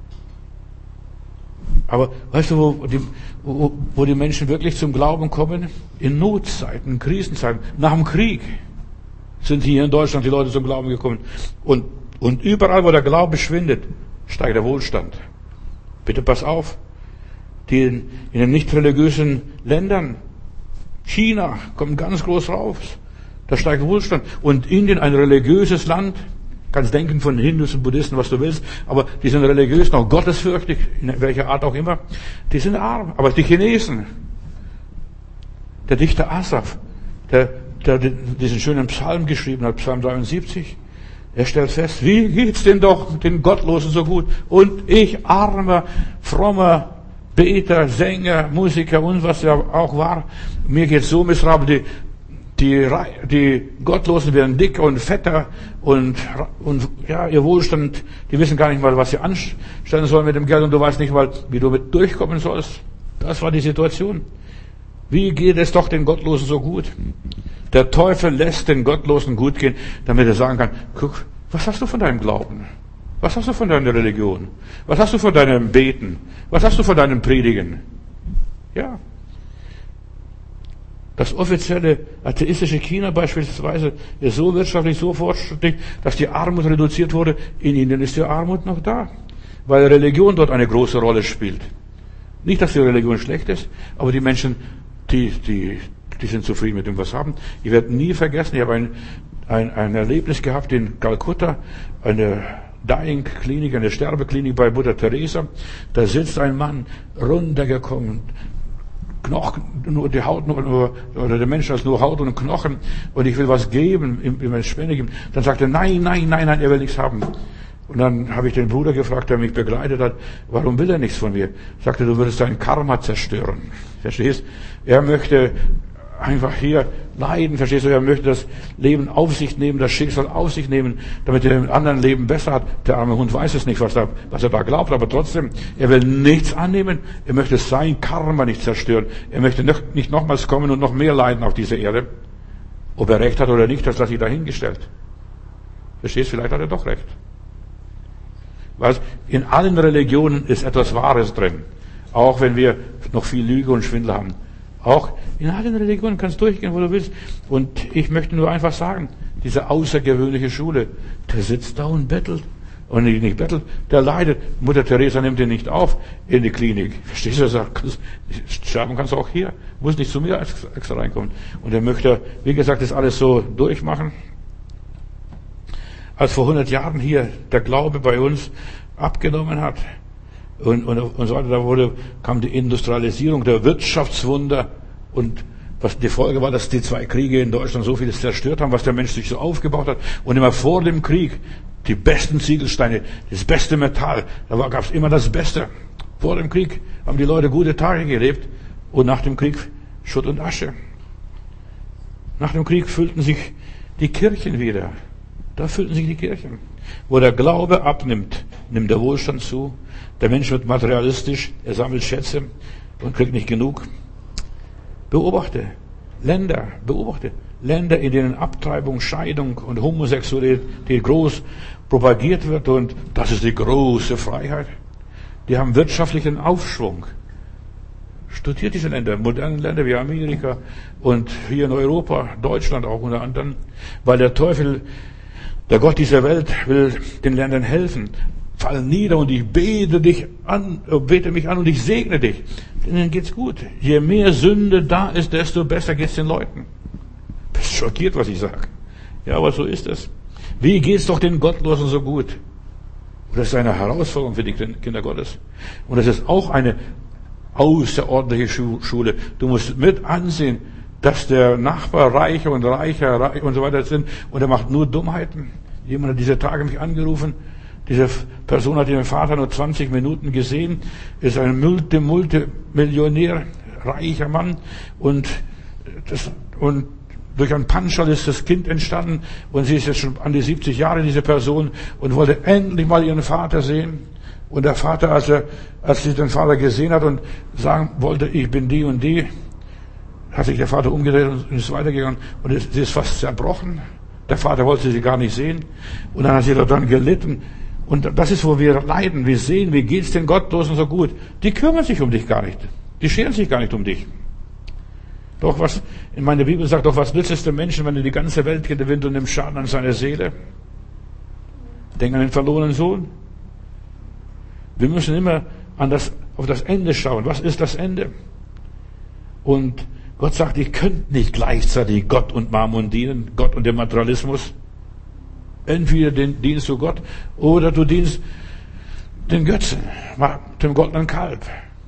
Aber weißt du, wo die, wo, wo die Menschen wirklich zum Glauben kommen? In Notzeiten, in Krisenzeiten, nach dem Krieg sind hier in Deutschland die Leute zum Glauben gekommen. Und, und überall, wo der Glaube schwindet, steigt der Wohlstand. Bitte pass auf. Die in, in den nicht religiösen Ländern, China kommt ganz groß raus. Da steigt Wohlstand. Und Indien, ein religiöses Land, kannst denken von Hindus und Buddhisten, was du willst, aber die sind religiös, auch gottesfürchtig, in welcher Art auch immer. Die sind arm. Aber die Chinesen, der Dichter Asaf, der, der diesen schönen Psalm geschrieben hat, Psalm dreiundsiebzig, er stellt fest, wie geht's denn doch den Gottlosen so gut? Und ich, armer, frommer Beter, Sänger, Musiker und was er auch war, mir geht's so miserabel, die, die, die Gottlosen werden dicker und fetter und, und ja, ihr Wohlstand, die wissen gar nicht mal, was sie anstellen sollen mit dem Geld und du weißt nicht mal, wie du mit durchkommen sollst. Das war die Situation. Wie geht es doch den Gottlosen so gut? Der Teufel lässt den Gottlosen gut gehen, damit er sagen kann, guck, was hast du von deinem Glauben? Was hast du von deiner Religion? Was hast du von deinem Beten? Was hast du von deinem Predigen? Ja. Das offizielle atheistische China beispielsweise ist so wirtschaftlich, so fortschrittlich, dass die Armut reduziert wurde. In Indien ist die Armut noch da, weil Religion dort eine große Rolle spielt. Nicht, dass die Religion schlecht ist, aber die Menschen, die, die, die sind zufrieden mit dem, was sie haben. Ich werde nie vergessen, ich habe ein, ein, ein Erlebnis gehabt in Kalkutta, eine Dying-Klinik, eine Sterbeklinik bei Mutter Teresa. Da sitzt ein Mann, runtergekommen, Knochen, nur die Haut, nur, nur, oder der Mensch als nur Haut und Knochen, und ich will was geben, ihm, ihm eine Spende geben. Dann sagt er, nein, nein, nein, nein, er will nichts haben. Und dann habe ich den Bruder gefragt, der mich begleitet hat, warum will er nichts von mir? Sagte, du würdest dein Karma zerstören. Verstehst? Er möchte einfach hier leiden, verstehst du? Er möchte das Leben auf sich nehmen, das Schicksal auf sich nehmen, damit er im anderen Leben besser hat. Der arme Hund weiß es nicht, was er, was er da glaubt, aber trotzdem, er will nichts annehmen. Er möchte sein Karma nicht zerstören. Er möchte nicht nochmals kommen und noch mehr leiden auf dieser Erde. Ob er recht hat oder nicht, das lasse ich dahingestellt. Verstehst? Vielleicht hat er doch recht. Was? In allen Religionen ist etwas Wahres drin. Auch wenn wir noch viel Lüge und Schwindel haben. Auch in allen Religionen kannst du durchgehen, wo du willst. Und ich möchte nur einfach sagen, diese außergewöhnliche Schule, der sitzt da und bettelt. Und nicht, nicht bettelt, der leidet. Mutter Teresa nimmt ihn nicht auf in die Klinik. Verstehst du? Er sagt, sterben kannst du auch hier. Muss nicht zu mir extra reinkommen. Und er möchte, wie gesagt, das alles so durchmachen. Als vor hundert Jahren hier der Glaube bei uns abgenommen hat und, und, und so weiter, da wurde, kam die Industrialisierung, der Wirtschaftswunder und was die Folge war, dass die zwei Kriege in Deutschland so vieles zerstört haben, was der Mensch sich so aufgebaut hat. Und immer vor dem Krieg die besten Ziegelsteine, das beste Metall, da gab es immer das Beste. Vor dem Krieg haben die Leute gute Tage gelebt und nach dem Krieg Schutt und Asche. Nach dem Krieg füllten sich die Kirchen wieder. Da füllten sich die Kirchen. Wo der Glaube abnimmt, nimmt der Wohlstand zu. Der Mensch wird materialistisch, er sammelt Schätze und kriegt nicht genug. Beobachte Länder, beobachte Länder, in denen Abtreibung, Scheidung und Homosexualität groß propagiert wird und das ist die große Freiheit. Die haben wirtschaftlichen Aufschwung. Studiert diese Länder, moderne Länder wie Amerika und hier in Europa, Deutschland auch unter anderem, weil der Teufel, der Gott dieser Welt, will den Ländern helfen. Fall nieder und ich bete dich an, bete mich an und ich segne dich. Denen geht's gut. Je mehr Sünde da ist, desto besser geht's den Leuten. Bist schockiert, was ich sage. Ja, aber so ist es. Wie geht's doch den Gottlosen so gut? Das ist eine Herausforderung für die Kinder Gottes. Und das ist auch eine außerordentliche Schule. Du musst mit ansehen, dass der Nachbar reicher und reicher, reicher und so weiter sind und er macht nur Dummheiten. Jemand hat diese Tage mich angerufen. Diese Person hat ihren Vater nur zwanzig Minuten gesehen, ist ein Multi, Multimillionär, reicher Mann und, das, und durch einen Panschal ist das Kind entstanden und sie ist jetzt schon an die siebzig Jahre, diese Person, und wollte endlich mal ihren Vater sehen. Und der Vater, als er, als sie den Vater gesehen hat und sagen wollte, ich bin die und die, hat sich der Vater umgedreht und ist weitergegangen und sie ist fast zerbrochen. Der Vater wollte sie gar nicht sehen und dann hat sie dann gelitten. Und das ist, wo wir leiden. Wir sehen, wie geht's den Gottlosen so gut. Die kümmern sich um dich gar nicht. Die scheren sich gar nicht um dich. Doch was, in meiner Bibel sagt doch, was nützt es dem Menschen, wenn er die ganze Welt gewinnt und nimmt Schaden an seiner Seele? Denk an den verlorenen Sohn. Wir müssen immer an das, auf das Ende schauen. Was ist das Ende? Und Gott sagt, ihr könnt nicht gleichzeitig Gott und Mammon dienen, Gott und dem Materialismus. Entweder den dienst du Gott oder du dienst den Götzen, dem goldenen Kalb.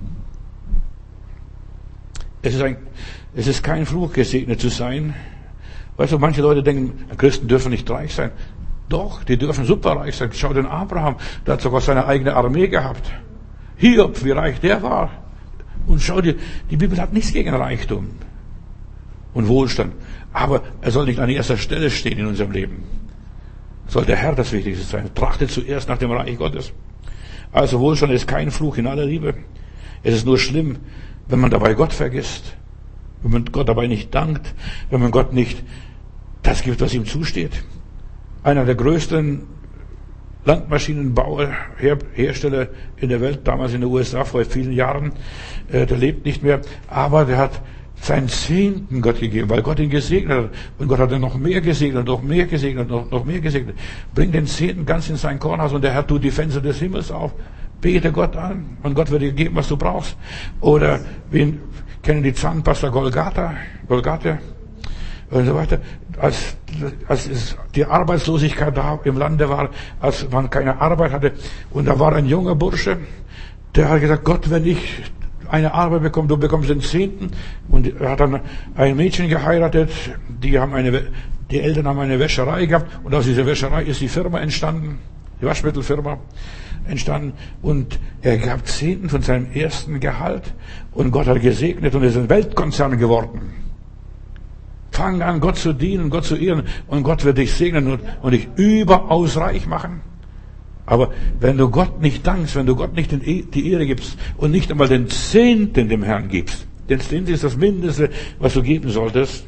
Es ist, ein, es ist kein Fluch, gesegnet zu sein. Weißt du, manche Leute denken, Christen dürfen nicht reich sein. Doch, die dürfen superreich sein. Schau den Abraham, der hat sogar seine eigene Armee gehabt. Hiob, wie reich der war. Und schau dir, die Bibel hat nichts gegen Reichtum und Wohlstand. Aber er soll nicht an erster Stelle stehen in unserem Leben. Soll der Herr das Wichtigste sein. Trachtet zuerst nach dem Reich Gottes. Also Wohlstand ist kein Fluch in aller Liebe. Es ist nur schlimm, wenn man dabei Gott vergisst. Wenn man Gott dabei nicht dankt. Wenn man Gott nicht das gibt, was ihm zusteht. Einer der größten Landmaschinenbauer, Her- Hersteller in der Welt, damals in den U S A vor vielen Jahren, äh, der lebt nicht mehr, aber der hat seinen Zehnten Gott gegeben, weil Gott ihn gesegnet hat. Und Gott hat ihn noch mehr gesegnet, noch mehr gesegnet, noch, noch mehr gesegnet. Bring den Zehnten ganz in sein Kornhaus und der Herr tut die Fenster des Himmels auf. Bete Gott an und Gott wird dir geben, was du brauchst. Oder wir kennen die Zahnpasta Golgatha, Golgatha und so weiter. Als, als es die Arbeitslosigkeit da im Lande war, als man keine Arbeit hatte und da war ein junger Bursche, der hat gesagt, Gott, wenn ich eine Arbeit bekomme, du bekommst den Zehnten. Und er hat dann ein Mädchen geheiratet, die haben eine, die Eltern haben eine Wäscherei gehabt und aus dieser Wäscherei ist die Firma entstanden, die Waschmittelfirma entstanden und er gab Zehnten von seinem ersten Gehalt und Gott hat gesegnet und ist ein Weltkonzern geworden. Fang an, Gott zu dienen, Gott zu ehren und Gott wird dich segnen und, und dich überaus reich machen. Aber wenn du Gott nicht dankst, wenn du Gott nicht die Ehre gibst und nicht einmal den Zehnten dem Herrn gibst, denn Zehnten ist das Mindeste, was du geben solltest,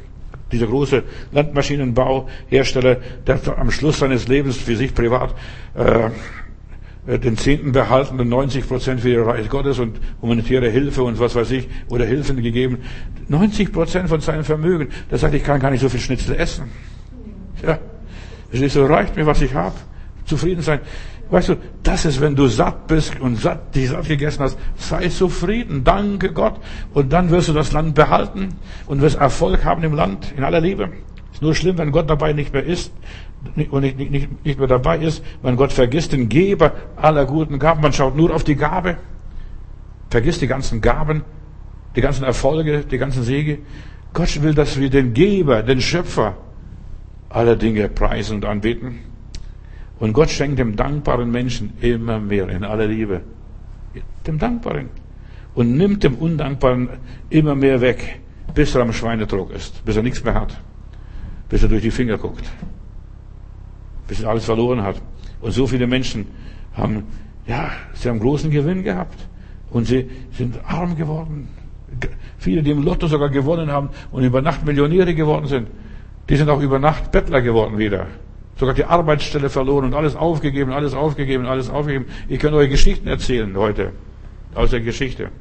Dieser große Landmaschinenbauhersteller, der hat am Schluss seines Lebens für sich privat äh, den Zehnten behalten und neunzig Prozent für das Reich Gottes und humanitäre Hilfe und was weiß ich, oder Hilfen gegeben. neunzig Prozent von seinem Vermögen. Der sagt, ich kann gar nicht so viel Schnitzel essen. Ja, es ist so, reicht mir, was ich habe. Zufrieden sein. Weißt du, das ist, wenn du satt bist und satt, dich satt gegessen hast, sei zufrieden, danke Gott. Und dann wirst du das Land behalten und wirst Erfolg haben im Land, in aller Liebe. Ist nur schlimm, wenn Gott dabei nicht mehr ist und nicht, nicht, nicht mehr dabei ist, wenn Gott vergisst den Geber aller guten Gaben. Man schaut nur auf die Gabe, vergisst die ganzen Gaben, die ganzen Erfolge, die ganzen Siege. Gott will, dass wir den Geber, den Schöpfer aller Dinge preisen und anbeten. Und Gott schenkt dem dankbaren Menschen immer mehr in aller Liebe. Dem Dankbaren. Und nimmt dem Undankbaren immer mehr weg, bis er am Schweinetrog ist, bis er nichts mehr hat, bis er durch die Finger guckt, bis er alles verloren hat. Und so viele Menschen haben, ja, sie haben großen Gewinn gehabt und sie sind arm geworden. Viele, die im Lotto sogar gewonnen haben und über Nacht Millionäre geworden sind, die sind auch über Nacht Bettler geworden wieder. Sogar die Arbeitsstelle verloren und alles aufgegeben, alles aufgegeben, alles aufgegeben. Ich kann euch Geschichten erzählen heute, aus der Geschichte.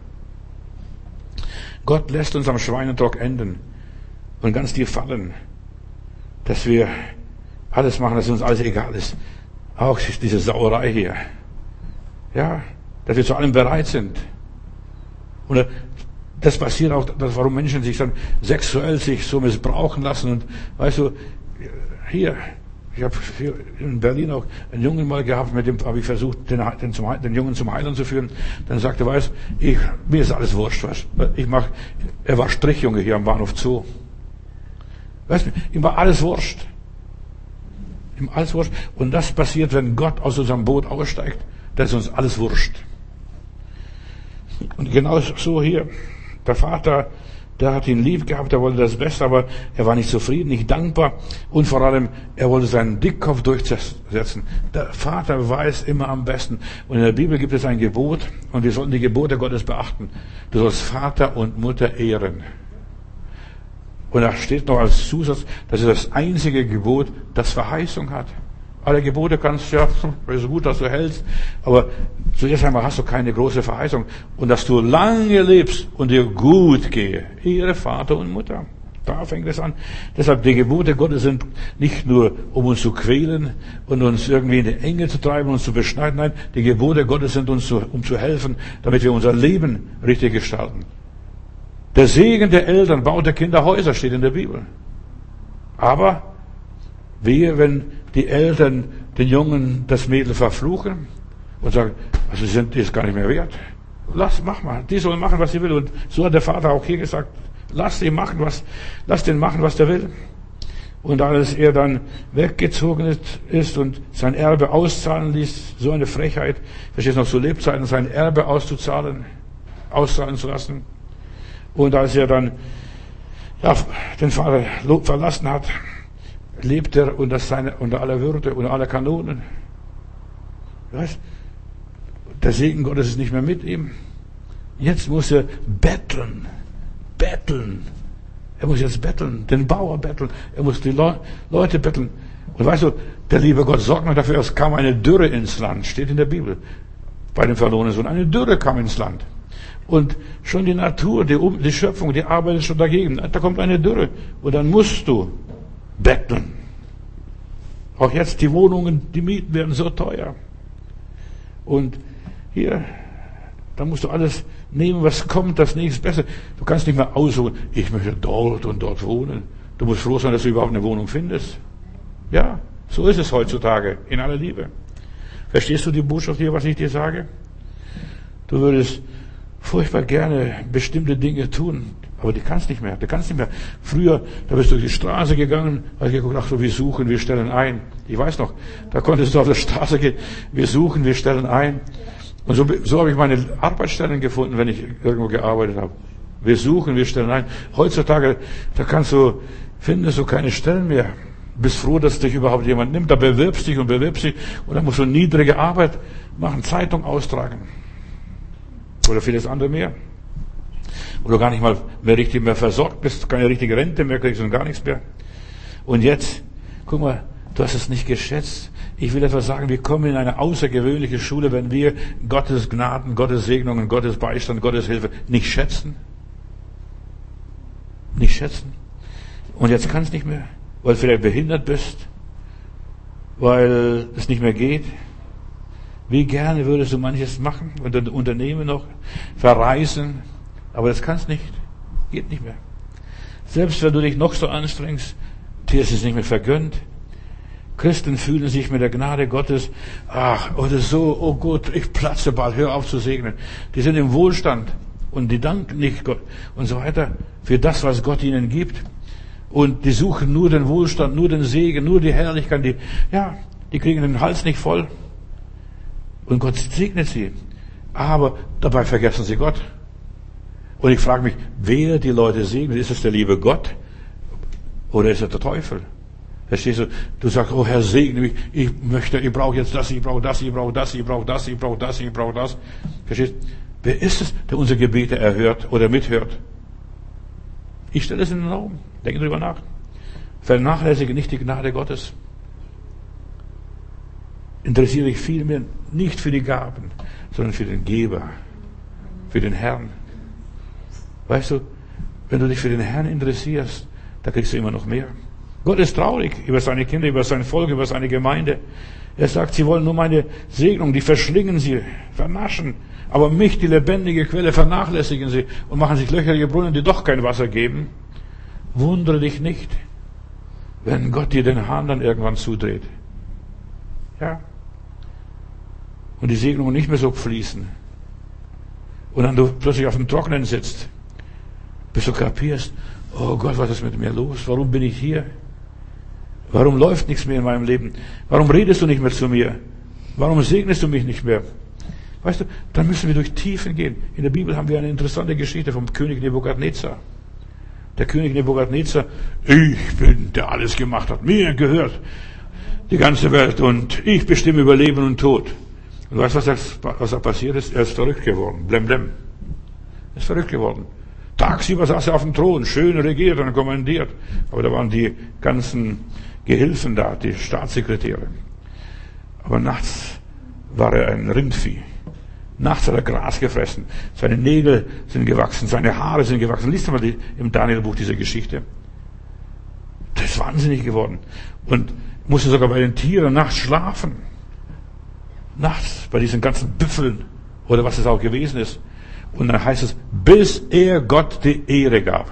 Gott lässt uns am Schweinetrog enden und ganz tief fallen, dass wir alles machen, dass uns alles egal ist. Auch diese Sauerei hier. Ja, dass wir zu allem bereit sind. Und das passiert auch, warum Menschen sich dann sexuell sich so missbrauchen lassen. Und weißt du, hier, ich habe in Berlin auch einen Jungen mal gehabt, mit dem habe ich versucht, den, den, zum, den Jungen zum Heiland zu führen. Dann sagte, weißt, ich, mir ist alles wurscht, was ich mach. Er war Strichjunge hier am Bahnhof Zoo. Weißt du, ihm war alles wurscht. Ihm alles wurscht. Und das passiert, wenn Gott aus unserem Boot aussteigt, dann ist uns alles wurscht. Und genau so hier. Der Vater, der hat ihn lieb gehabt, er wollte das Beste, aber er war nicht zufrieden, nicht dankbar und vor allem, er wollte seinen Dickkopf durchsetzen. Der Vater weiß immer am besten. Und in der Bibel gibt es ein Gebot und wir sollten die Gebote Gottes beachten. Du sollst Vater und Mutter ehren. Und da steht noch als Zusatz, das ist das einzige Gebot, das Verheißung hat. Alle Gebote kannst du ja, ist gut, dass du hältst, aber zuerst einmal hast du keine große Verheißung. Und dass du lange lebst und dir gut gehe. Ehre Vater und Mutter. Da fängt es an. Deshalb, die Gebote Gottes sind nicht nur, um uns zu quälen und uns irgendwie in die Enge zu treiben, uns zu beschneiden. Nein, die Gebote Gottes sind uns, zu, um zu helfen, damit wir unser Leben richtig gestalten. Der Segen der Eltern baut der Kinder Häuser, steht in der Bibel. Aber wehe, wenn die Eltern den Jungen, das Mädel verfluchen und sagen, also sie sind das gar nicht mehr wert. Lass, mach mal. Die sollen machen, was sie will. Und so hat der Vater auch hier gesagt, lass ihn machen, was, lass den machen, was der will. Und als er dann weggezogen ist und sein Erbe auszahlen ließ, so eine Frechheit, verstehst du noch, zu Lebzeiten sein Erbe auszuzahlen, auszahlen zu lassen. Und als er dann, ja, den Vater verlassen hat, lebt er unter, seine, unter aller Würde, unter aller Kanonen. Weißt? Der Segen Gottes ist nicht mehr mit ihm. Jetzt muss er betteln. Betteln. Er muss jetzt betteln, den Bauer betteln. Er muss die Le- Leute betteln. Und weißt du, der liebe Gott sorgt noch dafür, es kam eine Dürre ins Land. Steht in der Bibel. Bei dem verlorenen Sohn. Eine Dürre kam ins Land. Und schon die Natur, die, um, die Schöpfung, die arbeitet schon dagegen. Da kommt eine Dürre. Und dann musst du betteln. Auch jetzt die Wohnungen, die Mieten werden so teuer. Und hier, da musst du alles nehmen, was kommt, das nächste Beste. Du kannst nicht mehr aussuchen, ich möchte dort und dort wohnen. Du musst froh sein, dass du überhaupt eine Wohnung findest. Ja, so ist es heutzutage, in aller Liebe. Verstehst du die Botschaft hier, was ich dir sage? Du würdest furchtbar gerne bestimmte Dinge tun, aber die kannst nicht mehr, du kannst nicht mehr. Früher, da bist du durch die Straße gegangen, hast geguckt, ach so, wir suchen, wir stellen ein. Ich weiß noch, da konntest du auf der Straße gehen, wir suchen, wir stellen ein. Und so, so habe ich meine Arbeitsstellen gefunden, wenn ich irgendwo gearbeitet habe. Wir suchen, wir stellen ein. Heutzutage, da kannst du, findest du keine Stellen mehr. Bist froh, dass dich überhaupt jemand nimmt, da bewirbst dich und bewirbst dich und dann musst du niedrige Arbeit machen, Zeitung austragen. Oder vieles andere mehr. wo du gar nicht mal mehr richtig mehr versorgt bist, keine richtige Rente mehr kriegst und gar nichts mehr. Und jetzt, guck mal, du hast es nicht geschätzt. Ich will etwas sagen, wir kommen in eine außergewöhnliche Schule, wenn wir Gottes Gnaden, Gottes Segnungen, Gottes Beistand, Gottes Hilfe nicht schätzen. Nicht schätzen. Und jetzt kannst du nicht mehr, weil du vielleicht behindert bist, weil es nicht mehr geht. Wie gerne würdest du manches machen und ein Unternehmen noch verreisen, aber das kannst nicht. Geht nicht mehr. Selbst wenn du dich noch so anstrengst, dir ist es nicht mehr vergönnt. Christen fühlen sich mit der Gnade Gottes, ach, oder so, oh Gott, ich platze bald, hör auf zu segnen. Die sind im Wohlstand und die danken nicht Gott und so weiter für das, was Gott ihnen gibt. Und die suchen nur den Wohlstand, nur den Segen, nur die Herrlichkeit. Die, ja, die kriegen den Hals nicht voll. Und Gott segnet sie. Aber dabei vergessen sie Gott. Und ich frage mich, wer die Leute segnet, ist es der liebe Gott oder ist es der Teufel? Verstehst du? Du sagst, oh Herr, segne mich, ich möchte, ich brauche jetzt das, ich brauche das, ich brauche das, ich brauche das, ich brauche das, ich brauche das. Verstehst du? Wer ist es, der unsere Gebete erhört oder mithört? Ich stelle es in den Raum. Denke drüber nach. Vernachlässige nicht die Gnade Gottes. Interessiere dich vielmehr nicht für die Gaben, sondern für den Geber, für den Herrn. Weißt du, wenn du dich für den Herrn interessierst, da kriegst du immer noch mehr. Gott ist traurig über seine Kinder, über sein Volk, über seine Gemeinde. Er sagt, sie wollen nur meine Segnung, die verschlingen sie, vernaschen. Aber mich, die lebendige Quelle, vernachlässigen sie und machen sich löcherige Brunnen, die doch kein Wasser geben. Wundere dich nicht, wenn Gott dir den Hahn dann irgendwann zudreht. Ja. Und die Segnungen nicht mehr so fließen. Und dann du plötzlich auf dem Trockenen sitzt, bis du kapierst, oh Gott, was ist mit mir los? Warum bin ich hier? Warum läuft nichts mehr in meinem Leben? Warum redest du nicht mehr zu mir? Warum segnest du mich nicht mehr? Weißt du, dann müssen wir durch Tiefen gehen. In der Bibel haben wir eine interessante Geschichte vom König Nebukadnezar. Der König Nebukadnezar, ich bin, der alles gemacht hat, mir gehört die ganze Welt und ich bestimme über Leben und Tod. Und weißt du, was, was da passiert ist? Er ist verrückt geworden. Blem, blem. Er ist verrückt geworden. Tagsüber saß er auf dem Thron, schön regiert und kommandiert. Aber da waren die ganzen Gehilfen da, die Staatssekretäre. Aber nachts war er ein Rindvieh. Nachts hat er Gras gefressen. Seine Nägel sind gewachsen, seine Haare sind gewachsen. Liest mal die, im Daniel-Buch diese Geschichte. Der ist wahnsinnig geworden. Und musste sogar bei den Tieren nachts schlafen. Nachts, bei diesen ganzen Büffeln. Oder was es auch gewesen ist. Und dann heißt es, bis er Gott die Ehre gab.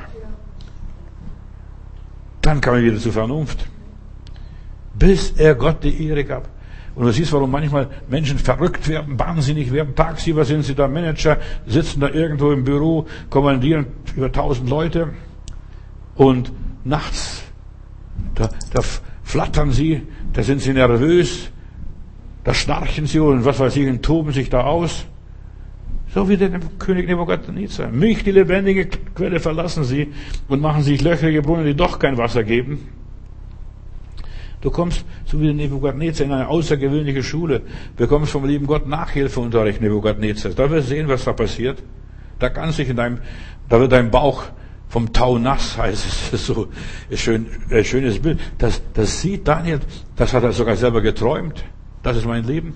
Dann kam er wieder zur Vernunft. Bis er Gott die Ehre gab. Und du siehst, warum manchmal Menschen verrückt werden, wahnsinnig werden. Tagsüber sind sie da Manager, sitzen da irgendwo im Büro, kommandieren über tausend Leute. Und nachts, da, da flattern sie, da sind sie nervös, da schnarchen sie und was weiß ich, und toben sich da aus. So wie der König Nebukadnezar. Mich, die lebendige Quelle, verlassen sie und machen sich löcherige Brunnen, die doch kein Wasser geben. Du kommst, so wie der Nebukadnezar, in eine außergewöhnliche Schule, bekommst vom lieben Gott Nachhilfeunterricht, Nebukadnezar. Da wirst du sehen, was da passiert. Da kann sich in deinem, da wird dein Bauch vom Tau nass, heißt es. Das ist so ein schön, ein schönes Bild. Das, das sieht Daniel, das hat er sogar selber geträumt. Das ist mein Leben.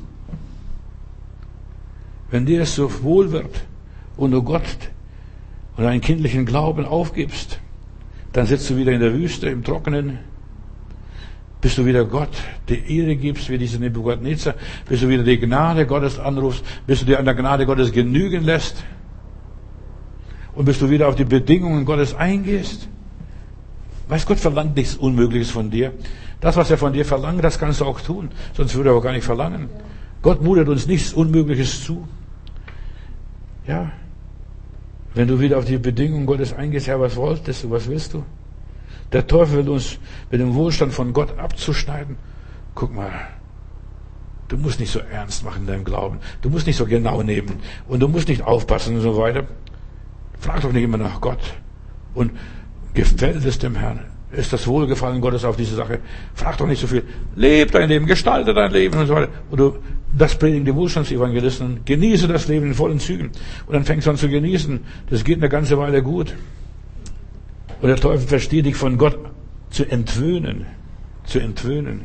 Wenn dir es so wohl wird und du Gott und deinen kindlichen Glauben aufgibst, dann sitzt du wieder in der Wüste, im Trockenen, bis du wieder Gott die Ehre gibst, wie dieser Nebukadnezar, bis du wieder die Gnade Gottes anrufst, bis du dir an der Gnade Gottes genügen lässt und bis du wieder auf die Bedingungen Gottes eingehst. Weißt, Gott verlangt nichts Unmögliches von dir. Das, was er von dir verlangt, das kannst du auch tun, sonst würde er auch gar nicht verlangen. Gott mutet uns nichts Unmögliches zu. Ja, wenn du wieder auf die Bedingungen Gottes eingehst, ja, was wolltest du, was willst du? Der Teufel will uns mit dem Wohlstand von Gott abzuschneiden. Guck mal, du musst nicht so ernst machen in deinem Glauben. Du musst nicht so genau nehmen. Und du musst nicht aufpassen und so weiter. Frag doch nicht immer nach Gott. Und gefällt es dem Herrn? Ist das Wohlgefallen Gottes auf diese Sache? Frag doch nicht so viel. Leb dein Leben, gestalte dein Leben und so weiter. Und du Das predigen die Wohlstandsevangelisten. Genieße das Leben in vollen Zügen. Und dann fängst du an zu genießen. Das geht eine ganze Weile gut. Und der Teufel versteht dich von Gott zu entwöhnen. Zu entwöhnen.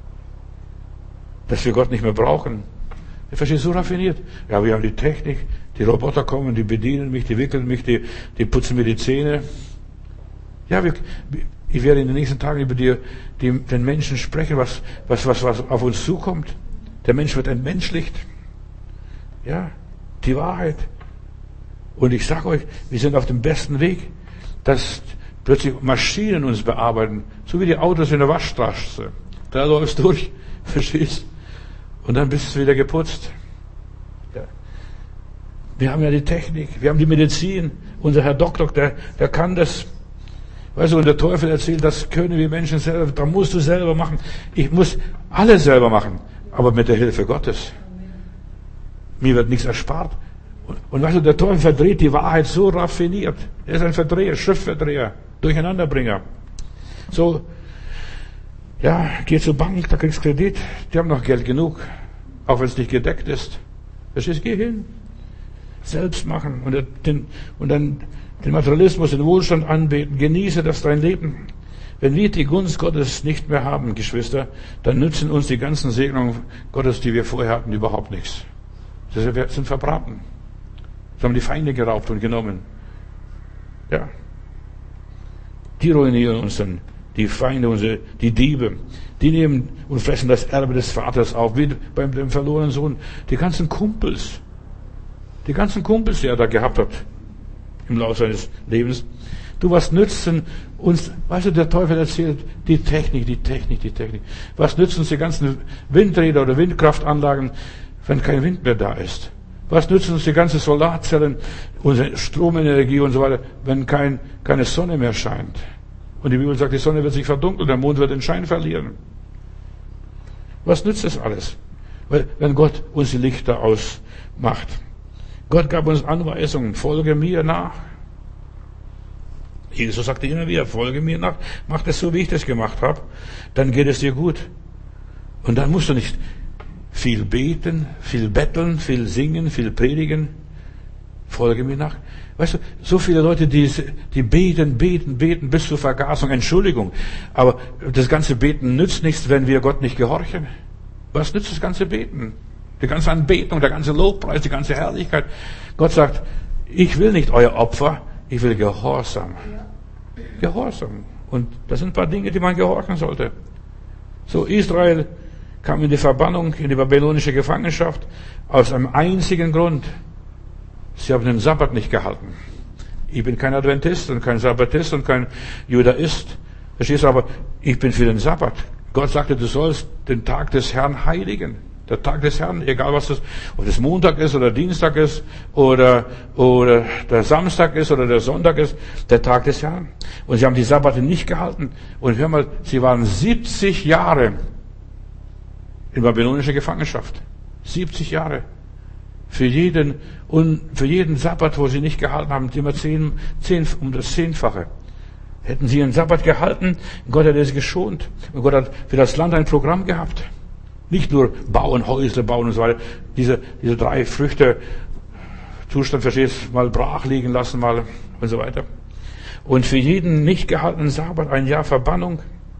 Dass wir Gott nicht mehr brauchen. Er versteht so raffiniert. Ja, wir haben die Technik. Die Roboter kommen, die bedienen mich, die wickeln mich, die, die putzen mir die Zähne. Ja, wir, ich werde in den nächsten Tagen über die, die, den Menschen sprechen, was, was, was, was auf uns zukommt. Der Mensch wird entmenschlicht. Ja, die Wahrheit. Und ich sage euch, wir sind auf dem besten Weg, dass plötzlich Maschinen uns bearbeiten, so wie die Autos in der Waschstraße. Da läufst du durch, verstehst? Und dann bist du wieder geputzt. Ja. Wir haben ja die Technik, wir haben die Medizin. Unser Herr Doktor, der, der kann das. Weißt du, und der Teufel erzählt, das können wir Menschen selber, da musst du selber machen. Ich muss alles selber machen, aber mit der Hilfe Gottes. Mir wird nichts erspart. Und, und weißt du, der Teufel verdreht die Wahrheit so raffiniert. Er ist ein Verdreher, Schriftverdreher, Durcheinanderbringer. So, ja, geh zur Bank, da kriegst du Kredit, die haben noch Geld genug, auch wenn es nicht gedeckt ist. Verstehst du, geh hin. Selbst machen und, den, und dann den Materialismus, den Wohlstand anbeten. Genieße das dein Leben. Wenn wir die Gunst Gottes nicht mehr haben, Geschwister, dann nützen uns die ganzen Segnungen Gottes, die wir vorher hatten, überhaupt nichts. Sie sind verbraten. Sie haben die Feinde geraubt und genommen. Ja. Die ruinieren uns dann. Die Feinde, unsere, die Diebe. Die nehmen und fressen das Erbe des Vaters auf, wie beim dem verlorenen Sohn. Die ganzen Kumpels. Die ganzen Kumpels, die er da gehabt hat im Laufe seines Lebens. Du, was nützen uns, weißt du, der Teufel erzählt, die Technik, die Technik, die Technik. Was nützen uns die ganzen Windräder oder Windkraftanlagen, wenn kein Wind mehr da ist? Was nützen uns die ganzen Solarzellen, unsere Stromenergie und so weiter, wenn kein, keine Sonne mehr scheint? Und die Bibel sagt, die Sonne wird sich verdunkeln, der Mond wird den Schein verlieren. Was nützt das alles? Weil, wenn Gott uns die Lichter ausmacht. Gott gab uns Anweisungen, folge mir nach. Jesus sagte immer wieder, folge mir nach, mach das so, wie ich das gemacht habe, dann geht es dir gut. Und dann musst du nicht viel beten, viel betteln, viel singen, viel predigen. Folge mir nach. Weißt du, so viele Leute, die, die beten, beten, beten bis zur Vergasung, Entschuldigung. Aber das ganze Beten nützt nichts, wenn wir Gott nicht gehorchen. Was nützt das ganze Beten? Die ganze Anbetung, der ganze Lobpreis, die ganze Herrlichkeit. Gott sagt, ich will nicht euer Opfer, ich will Gehorsam. Gehorsam. Und das sind ein paar Dinge, die man gehorchen sollte. So, Israel kam in die Verbannung, in die babylonische Gefangenschaft, aus einem einzigen Grund. Sie haben den Sabbat nicht gehalten. Ich bin kein Adventist und kein Sabbatist und kein Judaist. Verstehst du, aber ich bin für den Sabbat. Gott sagte, du sollst den Tag des Herrn heiligen. Der Tag des Herrn, egal was das, ob das Montag ist oder Dienstag ist oder, oder der Samstag ist oder der Sonntag ist, der Tag des Herrn. Und sie haben die Sabbate nicht gehalten. Und hör mal, sie waren siebzig Jahre in babylonischer Gefangenschaft. siebzig Jahre. Für jeden, und für jeden Sabbat, wo sie nicht gehalten haben, immer zehn, zehn, um das Zehnfache. Hätten sie ihren Sabbat gehalten, Gott hätte es geschont. Und Gott hat für das Land ein Programm gehabt. Nicht nur bauen, Häusle bauen und so weiter. Diese, diese drei Früchte, Zustand, verstehst, mal brach liegen lassen, mal und so weiter. Und für jeden nicht gehaltenen Sabbat ein Jahr Verbannung.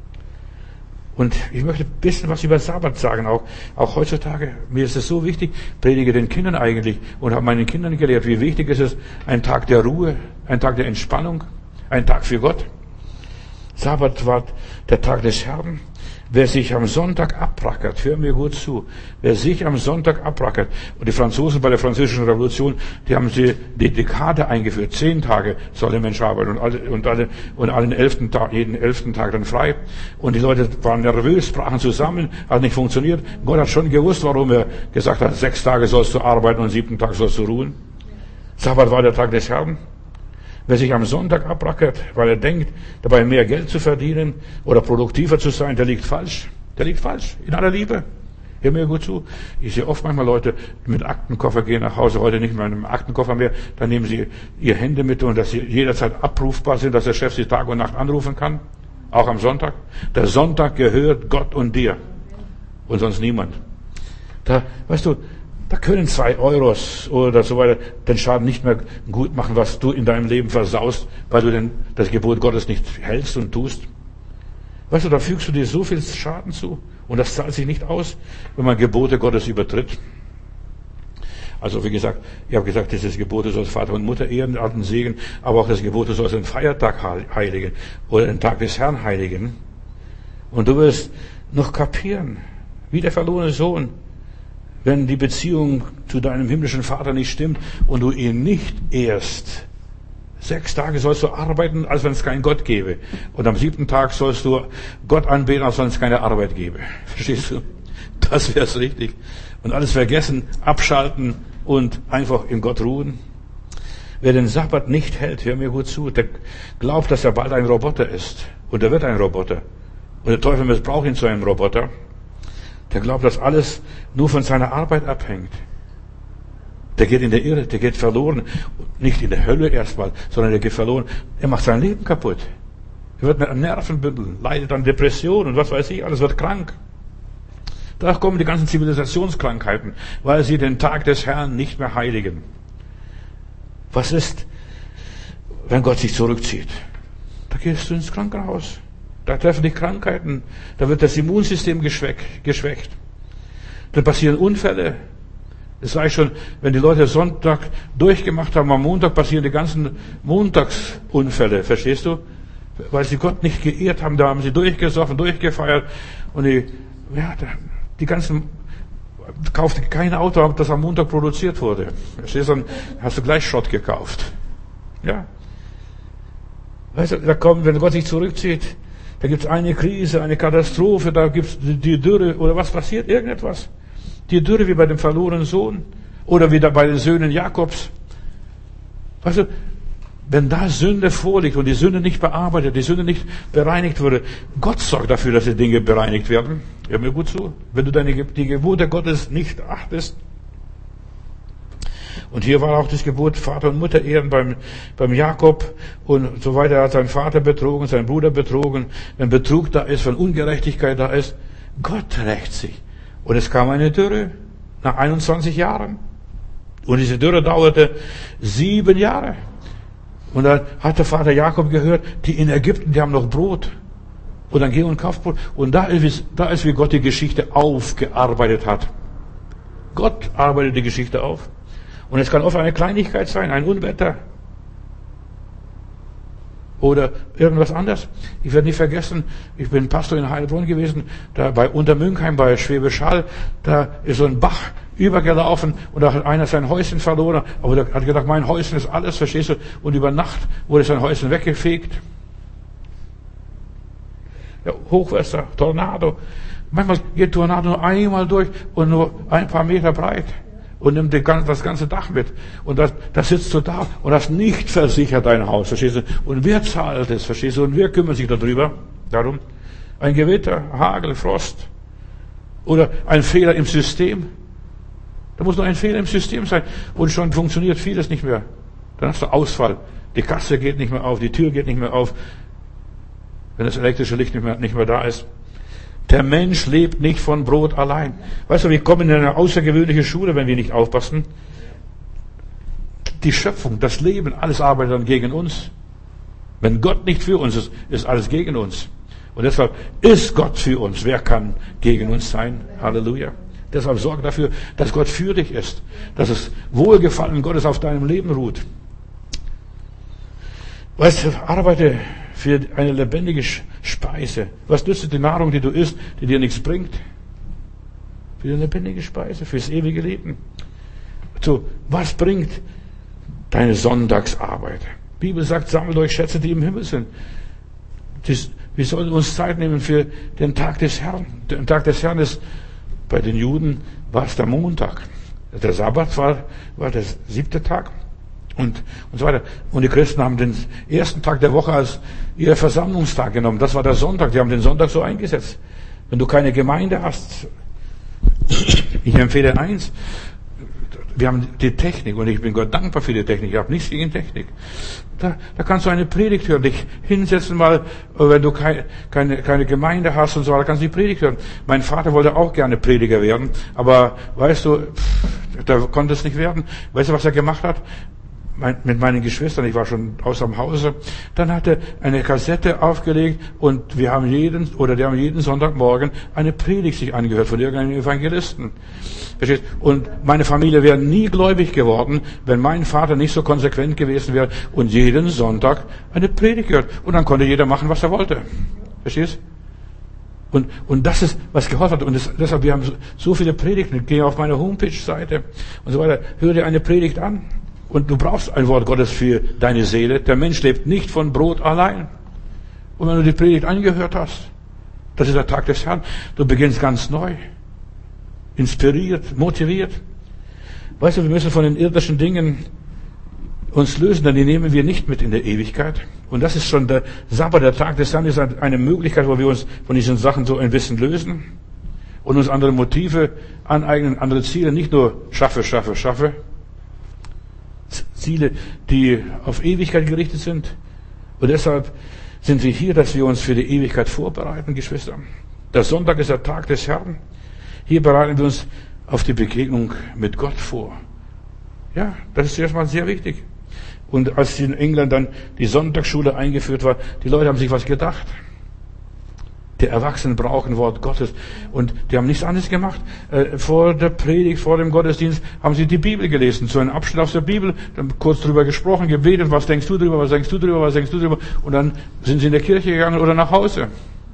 Und ich möchte ein bisschen was über Sabbat sagen, auch, auch heutzutage. Mir ist es so wichtig, predige den Kindern eigentlich und habe meinen Kindern gelehrt, wie wichtig es ist, ein Tag der Ruhe, ein Tag der Entspannung, ein Tag für Gott. Sabbat war der Tag des Herrn. Wer sich am Sonntag abrackert, hör mir gut zu, wer sich am Sonntag abrackert, und die Franzosen bei der Französischen Revolution, die haben sie die Dekade eingeführt, zehn Tage soll der Mensch arbeiten und alle, und alle, und allen elften Tag, jeden elften Tag dann frei. Und die Leute waren nervös, brachen zusammen, hat nicht funktioniert. Gott hat schon gewusst, warum er gesagt hat, sechs Tage sollst du arbeiten und siebten Tag sollst du ruhen. Sabbat war der Tag des Herrn. Wer sich am Sonntag abrackert, weil er denkt, dabei mehr Geld zu verdienen oder produktiver zu sein, der liegt falsch. Der liegt falsch. In aller Liebe. Hör mir gut zu. Ich sehe oft manchmal Leute mit Aktenkoffer gehen nach Hause, heute nicht mehr mit einem Aktenkoffer mehr. Dann nehmen sie ihre Hände mit und dass sie jederzeit abrufbar sind, dass der Chef sie Tag und Nacht anrufen kann. Auch am Sonntag. Der Sonntag gehört Gott und dir. Und sonst niemand. Da, weißt du, da können zwei Euros oder so weiter den Schaden nicht mehr gut machen, was du in deinem Leben versaust, weil du denn das Gebot Gottes nicht hältst und tust. Weißt du, da fügst du dir so viel Schaden zu und das zahlt sich nicht aus, wenn man Gebote Gottes übertritt. Also wie gesagt, ich habe gesagt, dieses Gebot soll Vater und Mutter ehren, alten Segen, aber auch das Gebot soll den Feiertag heiligen oder den Tag des Herrn heiligen. Und du wirst noch kapieren, wie der verlorene Sohn, wenn die Beziehung zu deinem himmlischen Vater nicht stimmt und du ihn nicht ehrst. Sechs Tage sollst du arbeiten, als wenn es keinen Gott gäbe. Und am siebten Tag sollst du Gott anbeten, als wenn es keine Arbeit gäbe. Verstehst du? Das wär's richtig. Und alles vergessen, abschalten und einfach in Gott ruhen. Wer den Sabbat nicht hält, hör mir gut zu, der glaubt, dass er bald ein Roboter ist. Und er wird ein Roboter. Und der Teufel missbraucht ihn zu einem Roboter. Der glaubt, dass alles nur von seiner Arbeit abhängt. Der geht in der Irre, der geht verloren. Nicht in der Hölle erstmal, sondern der geht verloren. Er macht sein Leben kaputt. Er wird mit einem Nervenbündel, leidet an Depressionen und was weiß ich, alles wird krank. Da kommen die ganzen Zivilisationskrankheiten, weil sie den Tag des Herrn nicht mehr heiligen. Was ist, wenn Gott sich zurückzieht? Da gehst du ins Krankenhaus. Da treffen dich Krankheiten. Da wird das Immunsystem geschwächt. Dann passieren Unfälle. Es reicht schon, wenn die Leute Sonntag durchgemacht haben, am Montag passieren die ganzen Montagsunfälle. Verstehst du? Weil sie Gott nicht geehrt haben, da haben sie durchgesoffen, durchgefeiert. Und die, ja, die ganzen, kaufte kein Auto, das am Montag produziert wurde. Verstehst du? Dann hast du gleich Schrott gekauft. Ja. Weißt du, da kommt, wenn Gott sich zurückzieht, da gibt es eine Krise, eine Katastrophe, da gibt es die Dürre oder was passiert? Irgendetwas. Die Dürre wie bei dem verlorenen Sohn oder wie bei den Söhnen Jakobs. Weißt du, wenn da Sünde vorliegt und die Sünde nicht bearbeitet, die Sünde nicht bereinigt wurde, Gott sorgt dafür, dass die Dinge bereinigt werden. Hör mir gut zu. Wenn du deine, die Gebote Gottes nicht achtest. Und hier war auch das Gebot Vater und Mutter ehren beim, beim Jakob und so weiter. Er hat seinen Vater betrogen, seinen Bruder betrogen. Wenn Betrug da ist, wenn Ungerechtigkeit da ist, Gott rächt sich. Und es kam eine Dürre nach einundzwanzig Jahren. Und diese Dürre dauerte sieben Jahre. Und dann hat der Vater Jakob gehört, die in Ägypten, die haben noch Brot. Und dann geh und kauf Brot. Und da ist, da ist, wie Gott die Geschichte aufgearbeitet hat. Gott arbeitet die Geschichte auf. Und es kann oft eine Kleinigkeit sein, ein Unwetter. Oder irgendwas anderes. Ich werde nie vergessen, ich bin Pastor in Heilbronn gewesen, da bei Untermünkheim, bei Schwäbisch Hall, da ist so ein Bach übergelaufen und da hat einer sein Häuschen verloren, aber der hat gedacht, mein Häuschen ist alles, verstehst du? Und über Nacht wurde sein Häuschen weggefegt. Ja, Hochwasser, Tornado. Manchmal geht Tornado nur einmal durch und nur ein paar Meter breit. Und nimmt das ganze Dach mit. Und das, das sitzt du da und hast nicht versichert dein Haus, verstehst du? Und wer zahlt es, verstehst du? Und wer kümmert sich darüber? Darum. Ein Gewitter, Hagel, Frost. Oder ein Fehler im System. Da muss nur ein Fehler im System sein. Und schon funktioniert vieles nicht mehr. Dann hast du Ausfall. Die Kasse geht nicht mehr auf, die Tür geht nicht mehr auf. Wenn das elektrische Licht nicht mehr, nicht mehr da ist. Der Mensch lebt nicht von Brot allein. Weißt du, wir kommen in eine außergewöhnliche Schule, wenn wir nicht aufpassen. Die Schöpfung, das Leben, alles arbeitet dann gegen uns. Wenn Gott nicht für uns ist, ist alles gegen uns. Und deshalb ist Gott für uns. Wer kann gegen uns sein? Halleluja. Deshalb sorge dafür, dass Gott für dich ist. Dass das Wohlgefallen Gottes auf deinem Leben ruht. Weißt du, arbeite für eine lebendige Speise. Was nützt dir die Nahrung, die du isst, die dir nichts bringt? Für eine lebendige Speise, fürs ewige Leben. So, was bringt deine Sonntagsarbeit? Die Bibel sagt, sammelt euch Schätze, die im Himmel sind. Das, wir sollen uns Zeit nehmen für den Tag des Herrn. Der Tag des Herrn ist, bei den Juden war es der Montag. Der Sabbat war, war der siebte Tag. Und, und so weiter. Und die Christen haben den ersten Tag der Woche als ihr Versammlungstag genommen. Das war der Sonntag. Die haben den Sonntag so eingesetzt. Wenn du keine Gemeinde hast, ich empfehle eins, wir haben die Technik und ich bin Gott dankbar für die Technik. Ich habe nichts gegen Technik. Da, da kannst du eine Predigt hören, dich hinsetzen mal, wenn du keine, keine, keine Gemeinde hast und so, da kannst du die Predigt hören. Mein Vater wollte auch gerne Prediger werden, aber weißt du, pff, da konnte es nicht werden. Weißt du, was er gemacht hat? Mein, mit meinen Geschwistern, ich war schon aus dem Hause, dann hat er eine Kassette aufgelegt und wir haben jeden, oder die haben jeden Sonntagmorgen eine Predigt sich angehört von irgendeinem Evangelisten. Verstehst? Und meine Familie wäre nie gläubig geworden, wenn mein Vater nicht so konsequent gewesen wäre und jeden Sonntag eine Predigt gehört. Und dann konnte jeder machen, was er wollte. Verstehst? Und, und das ist, was geholfen hat. Und das, deshalb, wir haben so, so viele Predigten. Geh auf meine Homepage-Seite und so weiter. Hör dir eine Predigt an. Und du brauchst ein Wort Gottes für deine Seele. Der Mensch lebt nicht von Brot allein. Und wenn du die Predigt angehört hast, das ist der Tag des Herrn, du beginnst ganz neu. Inspiriert, motiviert. Weißt du, wir müssen von den irdischen Dingen uns lösen, denn die nehmen wir nicht mit in der Ewigkeit. Und das ist schon der Sabbat, der Tag des Herrn ist eine Möglichkeit, wo wir uns von diesen Sachen so ein bisschen lösen und uns andere Motive aneignen, andere Ziele, nicht nur schaffe, schaffe, schaffe. Ziele, die auf Ewigkeit gerichtet sind. Und deshalb sind wir hier, dass wir uns für die Ewigkeit vorbereiten, Geschwister. Der Sonntag ist der Tag des Herrn. Hier bereiten wir uns auf die Begegnung mit Gott vor. Ja, das ist erstmal sehr wichtig. Und als in England dann die Sonntagsschule eingeführt war, die Leute haben sich was gedacht. Die Erwachsenen brauchen Wort Gottes. Und die haben nichts anderes gemacht. Äh, vor der Predigt, vor dem Gottesdienst haben sie die Bibel gelesen. So einen Abschnitt aus der Bibel, dann kurz drüber gesprochen, gebetet, was denkst du drüber, was denkst du drüber, was denkst du drüber. Und dann sind sie in der Kirche gegangen oder nach Hause.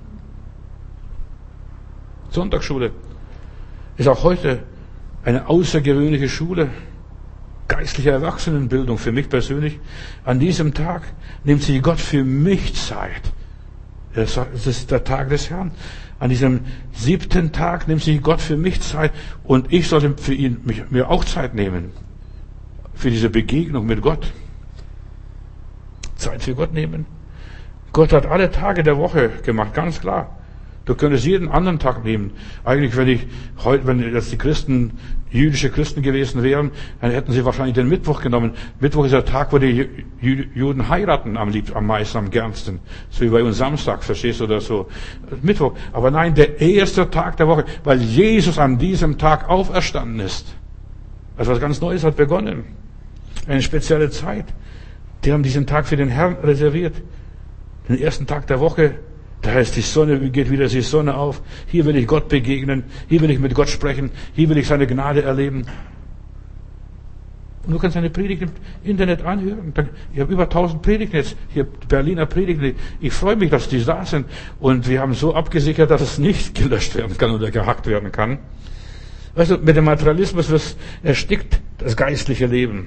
Sonntagsschule ist auch heute eine außergewöhnliche Schule. Geistliche Erwachsenenbildung für mich persönlich. An diesem Tag nimmt sich Gott für mich Zeit. Es ist der Tag des Herrn. An diesem siebten Tag nimmt sich Gott für mich Zeit und ich sollte für ihn mich, mir auch Zeit nehmen. Für diese Begegnung mit Gott. Zeit für Gott nehmen. Gott hat alle Tage der Woche gemacht, ganz klar. Du könntest jeden anderen Tag nehmen. Eigentlich, wenn ich heute, wenn das die Christen, jüdische Christen gewesen wären, dann hätten sie wahrscheinlich den Mittwoch genommen. Mittwoch ist der Tag, wo die Juden heiraten am liebsten, am meisten, am gernsten. So wie bei uns Samstag, verstehst du, oder so. Mittwoch. Aber nein, der erste Tag der Woche, weil Jesus an diesem Tag auferstanden ist. Also was ganz Neues hat begonnen. Eine spezielle Zeit. Die haben diesen Tag für den Herrn reserviert. Den ersten Tag der Woche. Da heißt, die Sonne geht wieder die Sonne auf. Hier will ich Gott begegnen. Hier will ich mit Gott sprechen. Hier will ich seine Gnade erleben. Und du kannst eine Predigt im Internet anhören. Ich habe über tausend Predigten jetzt. Hier Berliner Predigten. Ich freue mich, dass die da sind. Und wir haben so abgesichert, dass es nicht gelöscht werden kann oder gehackt werden kann. Weißt du, mit dem Materialismus wird erstickt das geistliche Leben.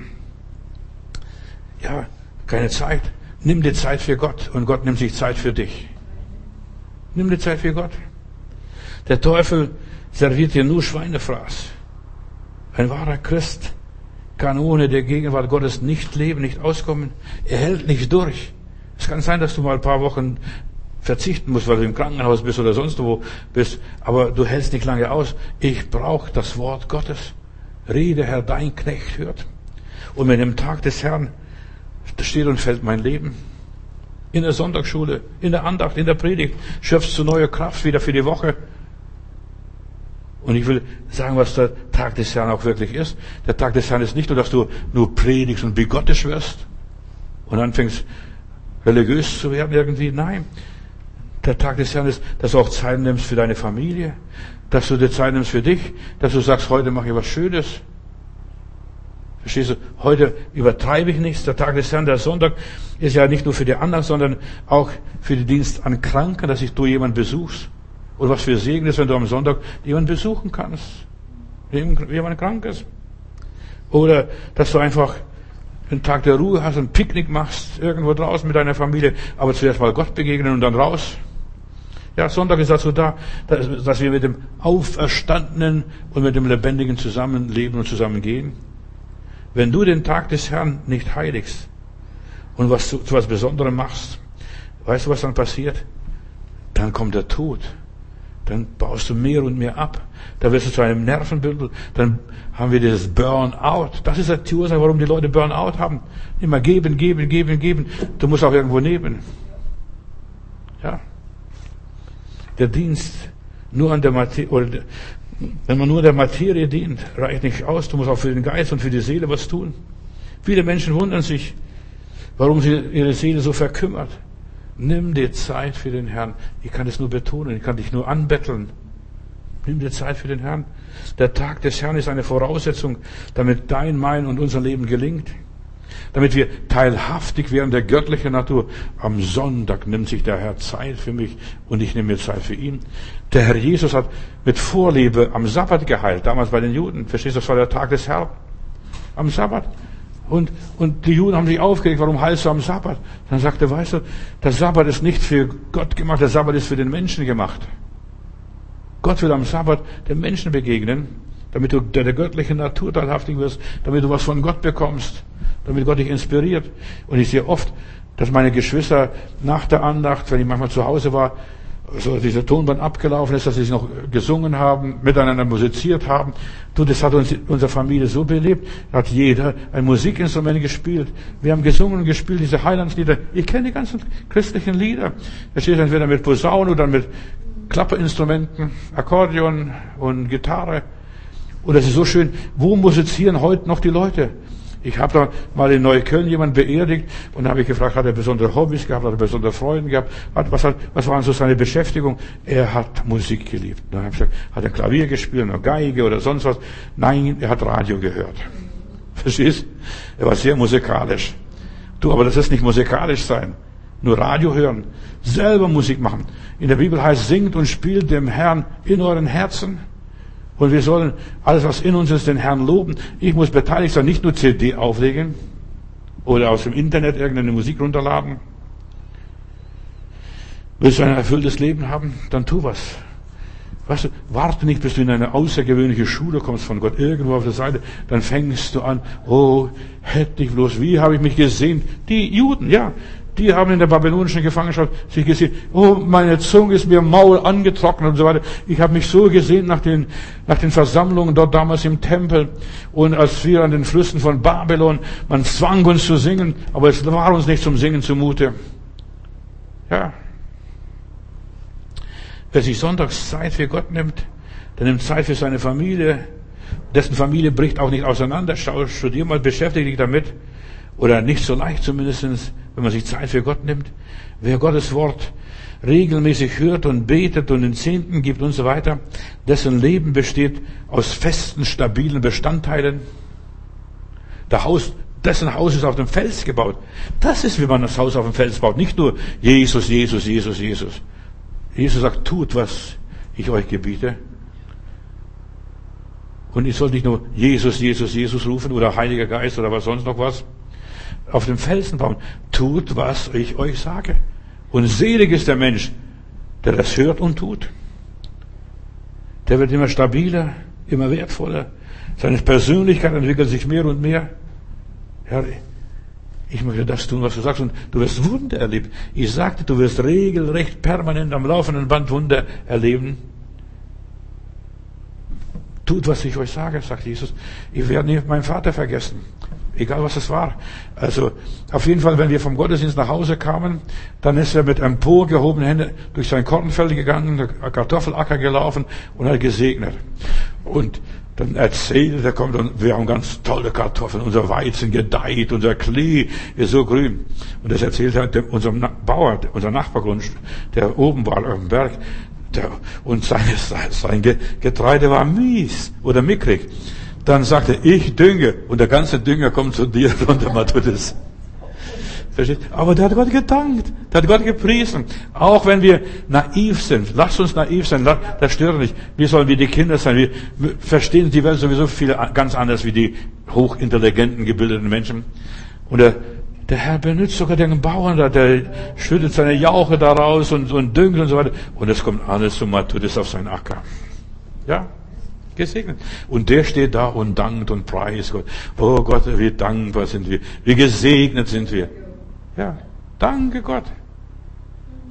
Ja, keine Zeit. Nimm dir Zeit für Gott und Gott nimmt sich Zeit für dich. Nimm dir Zeit für Gott. Der Teufel serviert dir nur Schweinefraß. Ein wahrer Christ kann ohne der Gegenwart Gottes nicht leben, nicht auskommen. Er hält nicht durch. Es kann sein, dass du mal ein paar Wochen verzichten musst, weil du im Krankenhaus bist oder sonst wo bist, aber du hältst nicht lange aus. Ich brauche das Wort Gottes. Rede, Herr, dein Knecht hört. Und mit dem Tag des Herrn steht und fällt mein Leben. In der Sonntagsschule, in der Andacht, in der Predigt schöpfst du neue Kraft wieder für die Woche. Und ich will sagen, was der Tag des Herrn auch wirklich ist. Der Tag des Herrn ist nicht nur, dass du nur predigst und bigottisch wirst und anfängst religiös zu werden irgendwie. Nein. Der Tag des Herrn ist, dass du auch Zeit nimmst für deine Familie, dass du dir Zeit nimmst für dich, dass du sagst, heute mache ich was Schönes. Verstehst du? Heute übertreibe ich nichts. Der Tag des Herrn, der Sonntag, ist ja nicht nur für die anderen, sondern auch für den Dienst an Kranken, dass du jemanden besuchst. Und was für Segen ist, wenn du am Sonntag jemanden besuchen kannst. Jemand krank ist. Oder, dass du einfach einen Tag der Ruhe hast, ein Picknick machst, irgendwo draußen mit deiner Familie, aber zuerst mal Gott begegnen und dann raus. Ja, Sonntag ist dazu da, dass wir mit dem Auferstandenen und mit dem Lebendigen zusammenleben und zusammengehen. Wenn du den Tag des Herrn nicht heiligst und was zu, zu was Besonderem machst, weißt du, was dann passiert? Dann kommt der Tod. dann baust du mehr und mehr ab. Da wirst du zu einem Nervenbündel. Dann haben wir dieses Burnout. Das ist die Ursache, warum die Leute Burnout haben. Immer geben, geben, geben, geben. Du musst auch irgendwo nehmen. Ja. Der Dienst nur an der Materie, oder wenn man nur der Materie dient, reicht nicht aus. Du musst auch für den Geist und für die Seele was tun. Viele Menschen wundern sich, warum sie ihre Seele so verkümmert. Nimm dir Zeit für den Herrn. Ich kann es nur betonen, ich kann dich nur anbetteln. Nimm dir Zeit für den Herrn. Der Tag des Herrn ist eine Voraussetzung, damit dein, mein und unser Leben gelingt. Damit wir teilhaftig werden der göttlichen Natur. Am Sonntag nimmt sich der Herr Zeit für mich und ich nehme mir Zeit für ihn. Der Herr Jesus hat mit Vorliebe am Sabbat geheilt, damals bei den Juden. Verstehst du, das war der Tag des Herrn. Am Sabbat. Und, und die Juden haben sich aufgeregt, warum heilst du am Sabbat? Dann sagte er, weißt du, der Sabbat ist nicht für Gott gemacht, der Sabbat ist für den Menschen gemacht. Gott will am Sabbat den Menschen begegnen, damit du der, der göttlichen Natur teilhaftig wirst, damit du was von Gott bekommst, damit Gott dich inspiriert. Und ich sehe oft, dass meine Geschwister nach der Andacht, wenn ich manchmal zu Hause war, so dieser Tonband abgelaufen ist, dass sie noch gesungen haben, miteinander musiziert haben. Du, das hat uns, unsere Familie so belebt, hat jeder ein Musikinstrument gespielt. Wir haben gesungen und gespielt, diese Heilandslieder. Ich kenne die ganzen christlichen Lieder. Das steht entweder mit Posaune oder mit Klapperinstrumenten, Akkordeon und Gitarre. Und das ist so schön. Wo musizieren heute noch die Leute? Ich habe da mal in Neukölln jemanden beerdigt und da habe ich gefragt, hat er besondere Hobbys gehabt, hat er besondere Freunde gehabt, hat, was, hat, was war so seine Beschäftigung? Er hat Musik geliebt. Dann habe ich gesagt, hat er Klavier gespielt, eine Geige oder sonst was? Nein, er hat Radio gehört. Verstehst? Er war sehr musikalisch. Du, aber das ist nicht musikalisch sein. Nur Radio hören. Selber Musik machen. In der Bibel heißt, singt und spielt dem Herrn in euren Herzen. Und wir sollen alles, was in uns ist, den Herrn loben. Ich muss beteiligt sein, nicht nur C D auflegen oder aus dem Internet irgendeine Musik runterladen. Willst du ein erfülltes Leben haben? Dann tu was. Weißt du, warte nicht, bis du in eine außergewöhnliche Schule kommst von Gott, irgendwo auf der Seite. Dann fängst du an, oh, hätte ich bloß, wie habe ich mich gesehen? Die Juden, ja. Die haben in der babylonischen Gefangenschaft sich gesehen, oh, meine Zunge ist mir im Maul angetrocknet und so weiter. Ich habe mich so gesehen nach den, nach den Versammlungen dort damals im Tempel. Und als wir an den Flüssen von Babylon, man zwang uns zu singen, aber es war uns nicht zum Singen zumute. Ja. Wer sich sonntags Zeit für Gott nimmt, der nimmt Zeit für seine Familie. Dessen Familie bricht auch nicht auseinander. Schau, studier mal, beschäftige dich damit. Oder nicht so leicht zumindest, wenn man sich Zeit für Gott nimmt. Wer Gottes Wort regelmäßig hört und betet und den Zehnten gibt und so weiter, dessen Leben besteht aus festen, stabilen Bestandteilen. Der Haus, dessen Haus ist auf dem Fels gebaut. Das ist, wie man das Haus auf dem Fels baut. Nicht nur Jesus, Jesus, Jesus, Jesus. Jesus sagt, tut, was ich euch gebiete. Und ich soll nicht nur Jesus, Jesus, Jesus rufen oder Heiliger Geist oder was sonst noch was. Auf dem Felsen bauen. Tut, was ich euch sage. Und selig ist der Mensch, der das hört und tut. Der wird immer stabiler, immer wertvoller. Seine Persönlichkeit entwickelt sich mehr und mehr. Herr, ich möchte das tun, was du sagst, und du wirst Wunder erleben. Ich sagte, du wirst regelrecht permanent am laufenden Band Wunder erleben. Tut, was ich euch sage, sagt Jesus. Ich werde nicht meinen Vater vergessen. Egal, was es war. Also, auf jeden Fall, wenn wir vom Gottesdienst nach Hause kamen, dann ist er mit emporgehobenen Händen durch sein Kornfeld gegangen, der Kartoffelacker gelaufen und hat gesegnet. Und dann erzählt er, kommt und wir haben ganz tolle Kartoffeln, unser Weizen gedeiht, unser Klee ist so grün. Und das erzählt er dem, unserem Bauer, unser Nachbargrund, der oben war auf dem Berg, der, und seine, sein Getreide war mies oder mickrig. Dann sagte er, ich dünge, und der ganze Dünger kommt zu dir runter, Matthäus. Versteht? Aber der hat Gott gedankt, der hat Gott gepriesen. Auch wenn wir naiv sind, lasst uns naiv sein, das stört nicht. Wir sollen wie die Kinder sein. Wir verstehen die Welt sowieso viel ganz anders wie die hochintelligenten, gebildeten Menschen. Und der, der Herr benutzt sogar den Bauern da, der schüttet seine Jauche da raus und, und düngt und so weiter. Und es kommt alles zu Matthäus auf seinen Acker. Ja? Gesegnet. Und der steht da und dankt und preist Gott. Oh Gott, wie dankbar sind wir. Wie gesegnet sind wir. Ja, danke Gott.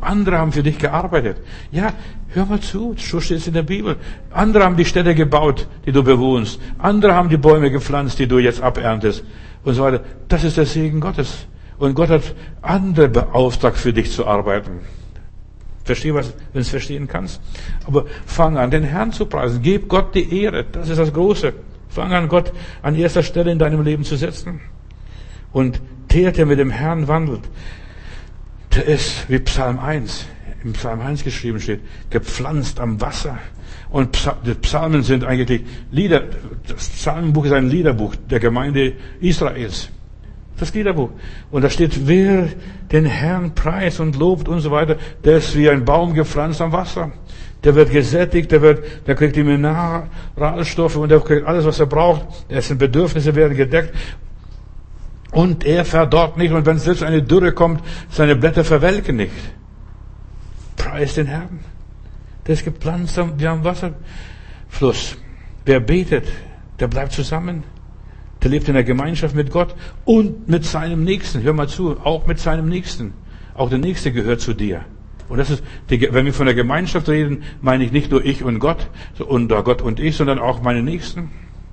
Andere haben für dich gearbeitet. Ja, hör mal zu, so steht es in der Bibel. Andere haben die Städte gebaut, die du bewohnst. Andere haben die Bäume gepflanzt, die du jetzt aberntest. Und so weiter. Das ist der Segen Gottes. Und Gott hat andere beauftragt, für dich zu arbeiten. Versteh was, wenn du es verstehen kannst. Aber fang an, den Herrn zu preisen. Gib Gott die Ehre. Das ist das Große. Fang an, Gott an erster Stelle in deinem Leben zu setzen. Und der, der mit dem Herrn wandelt, der ist, wie Psalm eins, im Psalm eins geschrieben steht, gepflanzt am Wasser. Und die Psalmen sind eigentlich Lieder. Das Psalmenbuch ist ein Liederbuch der Gemeinde Israels. Das Liederbuch. Und da steht, wer den Herrn preist und lobt und so weiter, der ist wie ein Baum gepflanzt am Wasser. Der wird gesättigt, der wird, der kriegt die Mineralstoffe und der kriegt alles, was er braucht. Dessen Bedürfnisse werden gedeckt. Und er verdorrt nicht. Und wenn selbst eine Dürre kommt, seine Blätter verwelken nicht. Preis den Herrn. Der ist gepflanzt wie am Wasserfluss. Wer betet, der bleibt zusammen. Der lebt in der Gemeinschaft mit Gott und mit seinem Nächsten. Hör mal zu, auch mit seinem Nächsten. Auch der Nächste gehört zu dir. Und das ist, die, wenn wir von der Gemeinschaft reden, meine ich nicht nur ich und Gott, und Gott und ich, sondern auch meine Nächsten.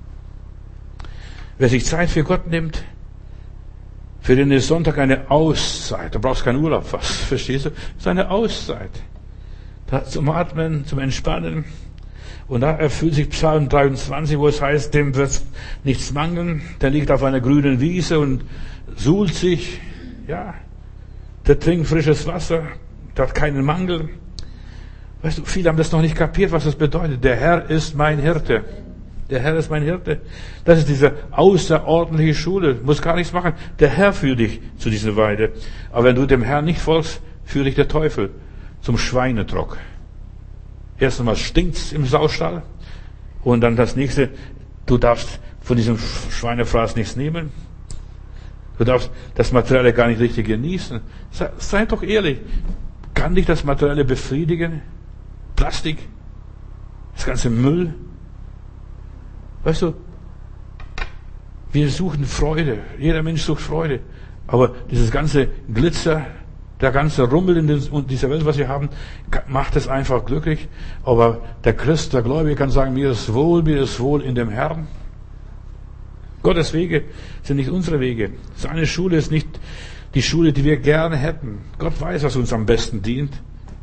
Wer sich Zeit für Gott nimmt, für den ist Sonntag eine Auszeit. Da brauchst du keinen Urlaub, was, verstehst du? Das ist eine Auszeit. Da zum Atmen, zum Entspannen. Und da erfüllt sich Psalm dreiundzwanzig, wo es heißt, dem wird nichts mangeln. Der liegt auf einer grünen Wiese und suhlt sich. Ja, der trinkt frisches Wasser. Der hat keinen Mangel. Weißt du, viele haben das noch nicht kapiert, was das bedeutet. Der Herr ist mein Hirte. Der Herr ist mein Hirte. Das ist diese außerordentliche Schule. Du musst gar nichts machen. Der Herr führt dich zu dieser Weide. Aber wenn du dem Herrn nicht folgst, führt dich der Teufel zum Schweinetrock. Erst einmal stinkt's im Saustall. Und dann das nächste, du darfst von diesem Schweinefraß nichts nehmen. Du darfst das Materielle gar nicht richtig genießen. Sei, sei doch ehrlich. Kann dich das Materielle befriedigen? Plastik? Das ganze Müll? Weißt du, wir suchen Freude. Jeder Mensch sucht Freude. Aber dieses ganze Glitzer, der ganze Rummel in dieser Welt, was wir haben, macht es einfach glücklich. Aber der Christ, der Gläubige kann sagen, mir ist wohl, mir ist wohl in dem Herrn. Gottes Wege sind nicht unsere Wege. Seine Schule ist nicht die Schule, die wir gerne hätten. Gott weiß, was uns am besten dient.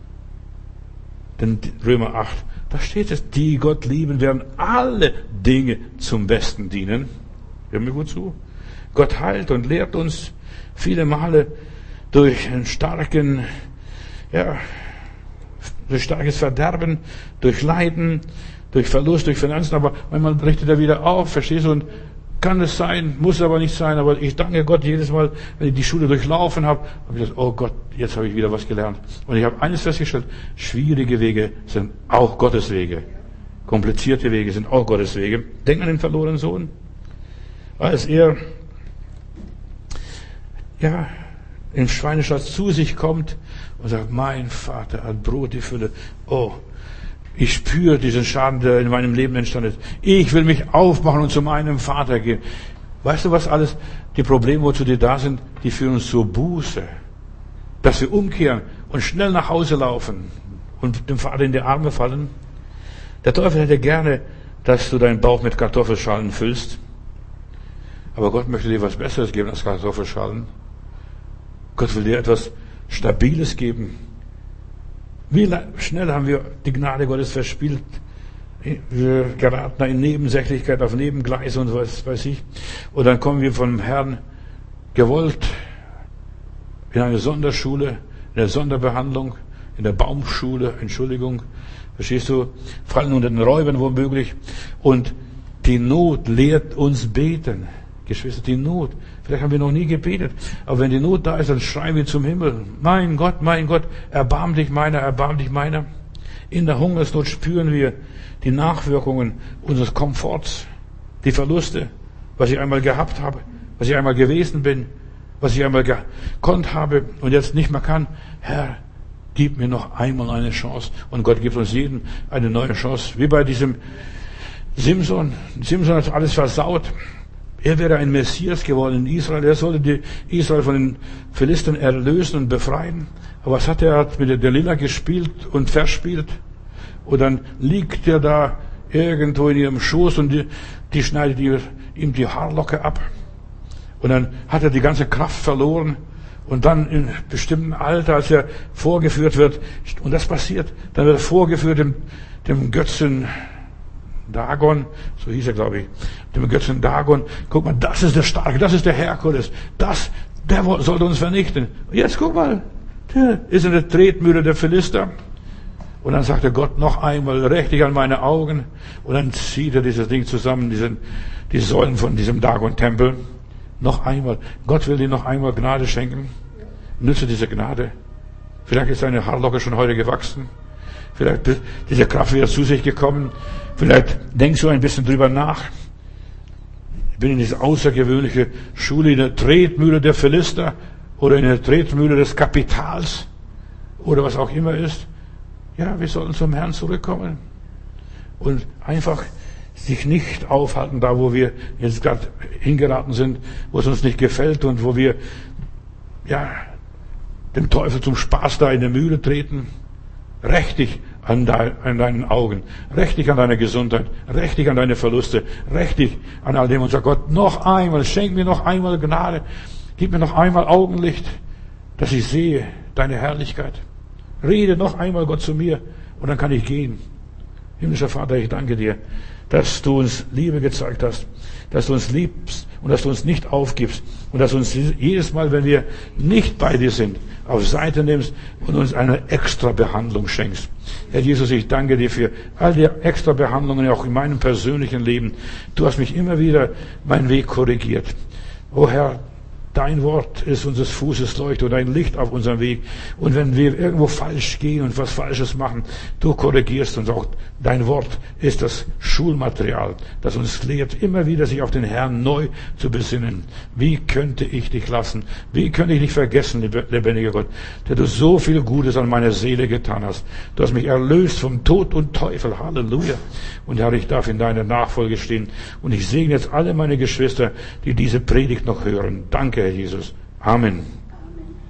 Denn Römer acht, da steht es, die Gott lieben, werden alle Dinge zum Besten dienen. Hör mir gut zu. Gott heilt und lehrt uns viele Male durch einen starken, ja, durch starkes Verderben, durch Leiden, durch Verlust, durch Finanzen, aber manchmal richtet er wieder auf, verstehst du, und kann es sein, muss aber nicht sein, aber ich danke Gott jedes Mal, wenn ich die Schule durchlaufen habe, habe ich gesagt, oh Gott, jetzt habe ich wieder was gelernt. Und ich habe eines festgestellt, schwierige Wege sind auch Gottes Wege. Komplizierte Wege sind auch Gottes Wege. Denk an den verlorenen Sohn. Als er, ja, im Schweinestall zu sich kommt und sagt, mein Vater hat Brot die Fülle. Oh, ich spüre diesen Schaden, der in meinem Leben entstanden ist. Ich will mich aufmachen und zu meinem Vater gehen. Weißt du, was alles die Probleme, wozu die da sind, die führen uns zur Buße. Dass wir umkehren und schnell nach Hause laufen und dem Vater in die Arme fallen. Der Teufel hätte gerne, dass du deinen Bauch mit Kartoffelschalen füllst. Aber Gott möchte dir was Besseres geben als Kartoffelschalen. Gott will dir etwas Stabiles geben. Wie schnell haben wir die Gnade Gottes verspielt. Wir geraten in Nebensächlichkeit, auf Nebengleise und was weiß ich. Und dann kommen wir vom Herrn gewollt in eine Sonderschule, in eine Sonderbehandlung, in der Baumschule, Entschuldigung, verstehst du, fallen unter den Räubern womöglich. Und die Not lehrt uns beten. Geschwister, die Not. Vielleicht haben wir noch nie gebetet. Aber wenn die Not da ist, dann schreien wir zum Himmel. Mein Gott, mein Gott, erbarm dich meiner, erbarm dich meiner. In der Hungersnot spüren wir die Nachwirkungen unseres Komforts, die Verluste, was ich einmal gehabt habe, was ich einmal gewesen bin, was ich einmal gekonnt habe und jetzt nicht mehr kann. Herr, gib mir noch einmal eine Chance. Und Gott gibt uns jedem eine neue Chance. Wie bei diesem Simson. Simson hat alles versaut. Er wäre ein Messias geworden in Israel. Er sollte die Israel von den Philistern erlösen und befreien. Aber was hat er? Er hat mit der Delilah gespielt und verspielt. Und dann liegt er da irgendwo in ihrem Schoß und die, die schneidet ihm die Haarlocke ab. Und dann hat er die ganze Kraft verloren. Und dann in bestimmten Alter, als er vorgeführt wird, und das passiert, dann wird er vorgeführt dem, dem Götzen Dagon, so hieß er, glaube ich, dem Götzen Dagon. Guck mal, das ist der Starke, das ist der Herkules, das, der sollte uns vernichten. Und jetzt guck mal, der ist in der Tretmühle der Philister. Und dann sagt der Gott noch einmal, räch dich an meine Augen. Und dann zieht er dieses Ding zusammen, diesen, die Säulen von diesem Dagon-Tempel. Noch einmal. Gott will dir noch einmal Gnade schenken. Nütze diese Gnade. Vielleicht ist deine Haarlocke schon heute gewachsen. Vielleicht ist diese Kraft wieder zu sich gekommen. Vielleicht denkst du ein bisschen drüber nach. Ich bin in diese außergewöhnliche Schule, in der Tretmühle der Philister oder in der Tretmühle des Kapitals oder was auch immer ist. Ja, wir sollten zum Herrn zurückkommen und einfach sich nicht aufhalten, da wo wir jetzt gerade hingeraten sind, wo es uns nicht gefällt und wo wir ja dem Teufel zum Spaß da in der Mühle treten. Räch dich an, de, an deinen Augen, räch dich an deiner Gesundheit, räch dich an deine Verluste, räch dich an all dem und sag Gott, noch einmal, schenk mir noch einmal Gnade, gib mir noch einmal Augenlicht, dass ich sehe deine Herrlichkeit. Rede noch einmal Gott zu mir und dann kann ich gehen. Himmlischer Vater, ich danke dir, dass du uns Liebe gezeigt hast, dass du uns liebst und dass du uns nicht aufgibst und dass du uns jedes Mal, wenn wir nicht bei dir sind, auf Seite nimmst und uns eine extra Behandlung schenkst. Herr Jesus, ich danke dir für all die extra Behandlungen, auch in meinem persönlichen Leben. Du hast mich immer wieder meinen Weg korrigiert. O Herr, dein Wort ist unseres Fußes Leuchte und ein Licht auf unserem Weg. Und wenn wir irgendwo falsch gehen und was Falsches machen, du korrigierst uns auch. Dein Wort ist das Schulmaterial, das uns lehrt, immer wieder sich auf den Herrn neu zu besinnen. Wie könnte ich dich lassen? Wie könnte ich dich vergessen, lebendiger Gott, der du so viel Gutes an meiner Seele getan hast. Du hast mich erlöst vom Tod und Teufel. Halleluja. Und Herr, ich darf in deiner Nachfolge stehen. Und ich segne jetzt alle meine Geschwister, die diese Predigt noch hören. Danke, Herr Jesus. Amen.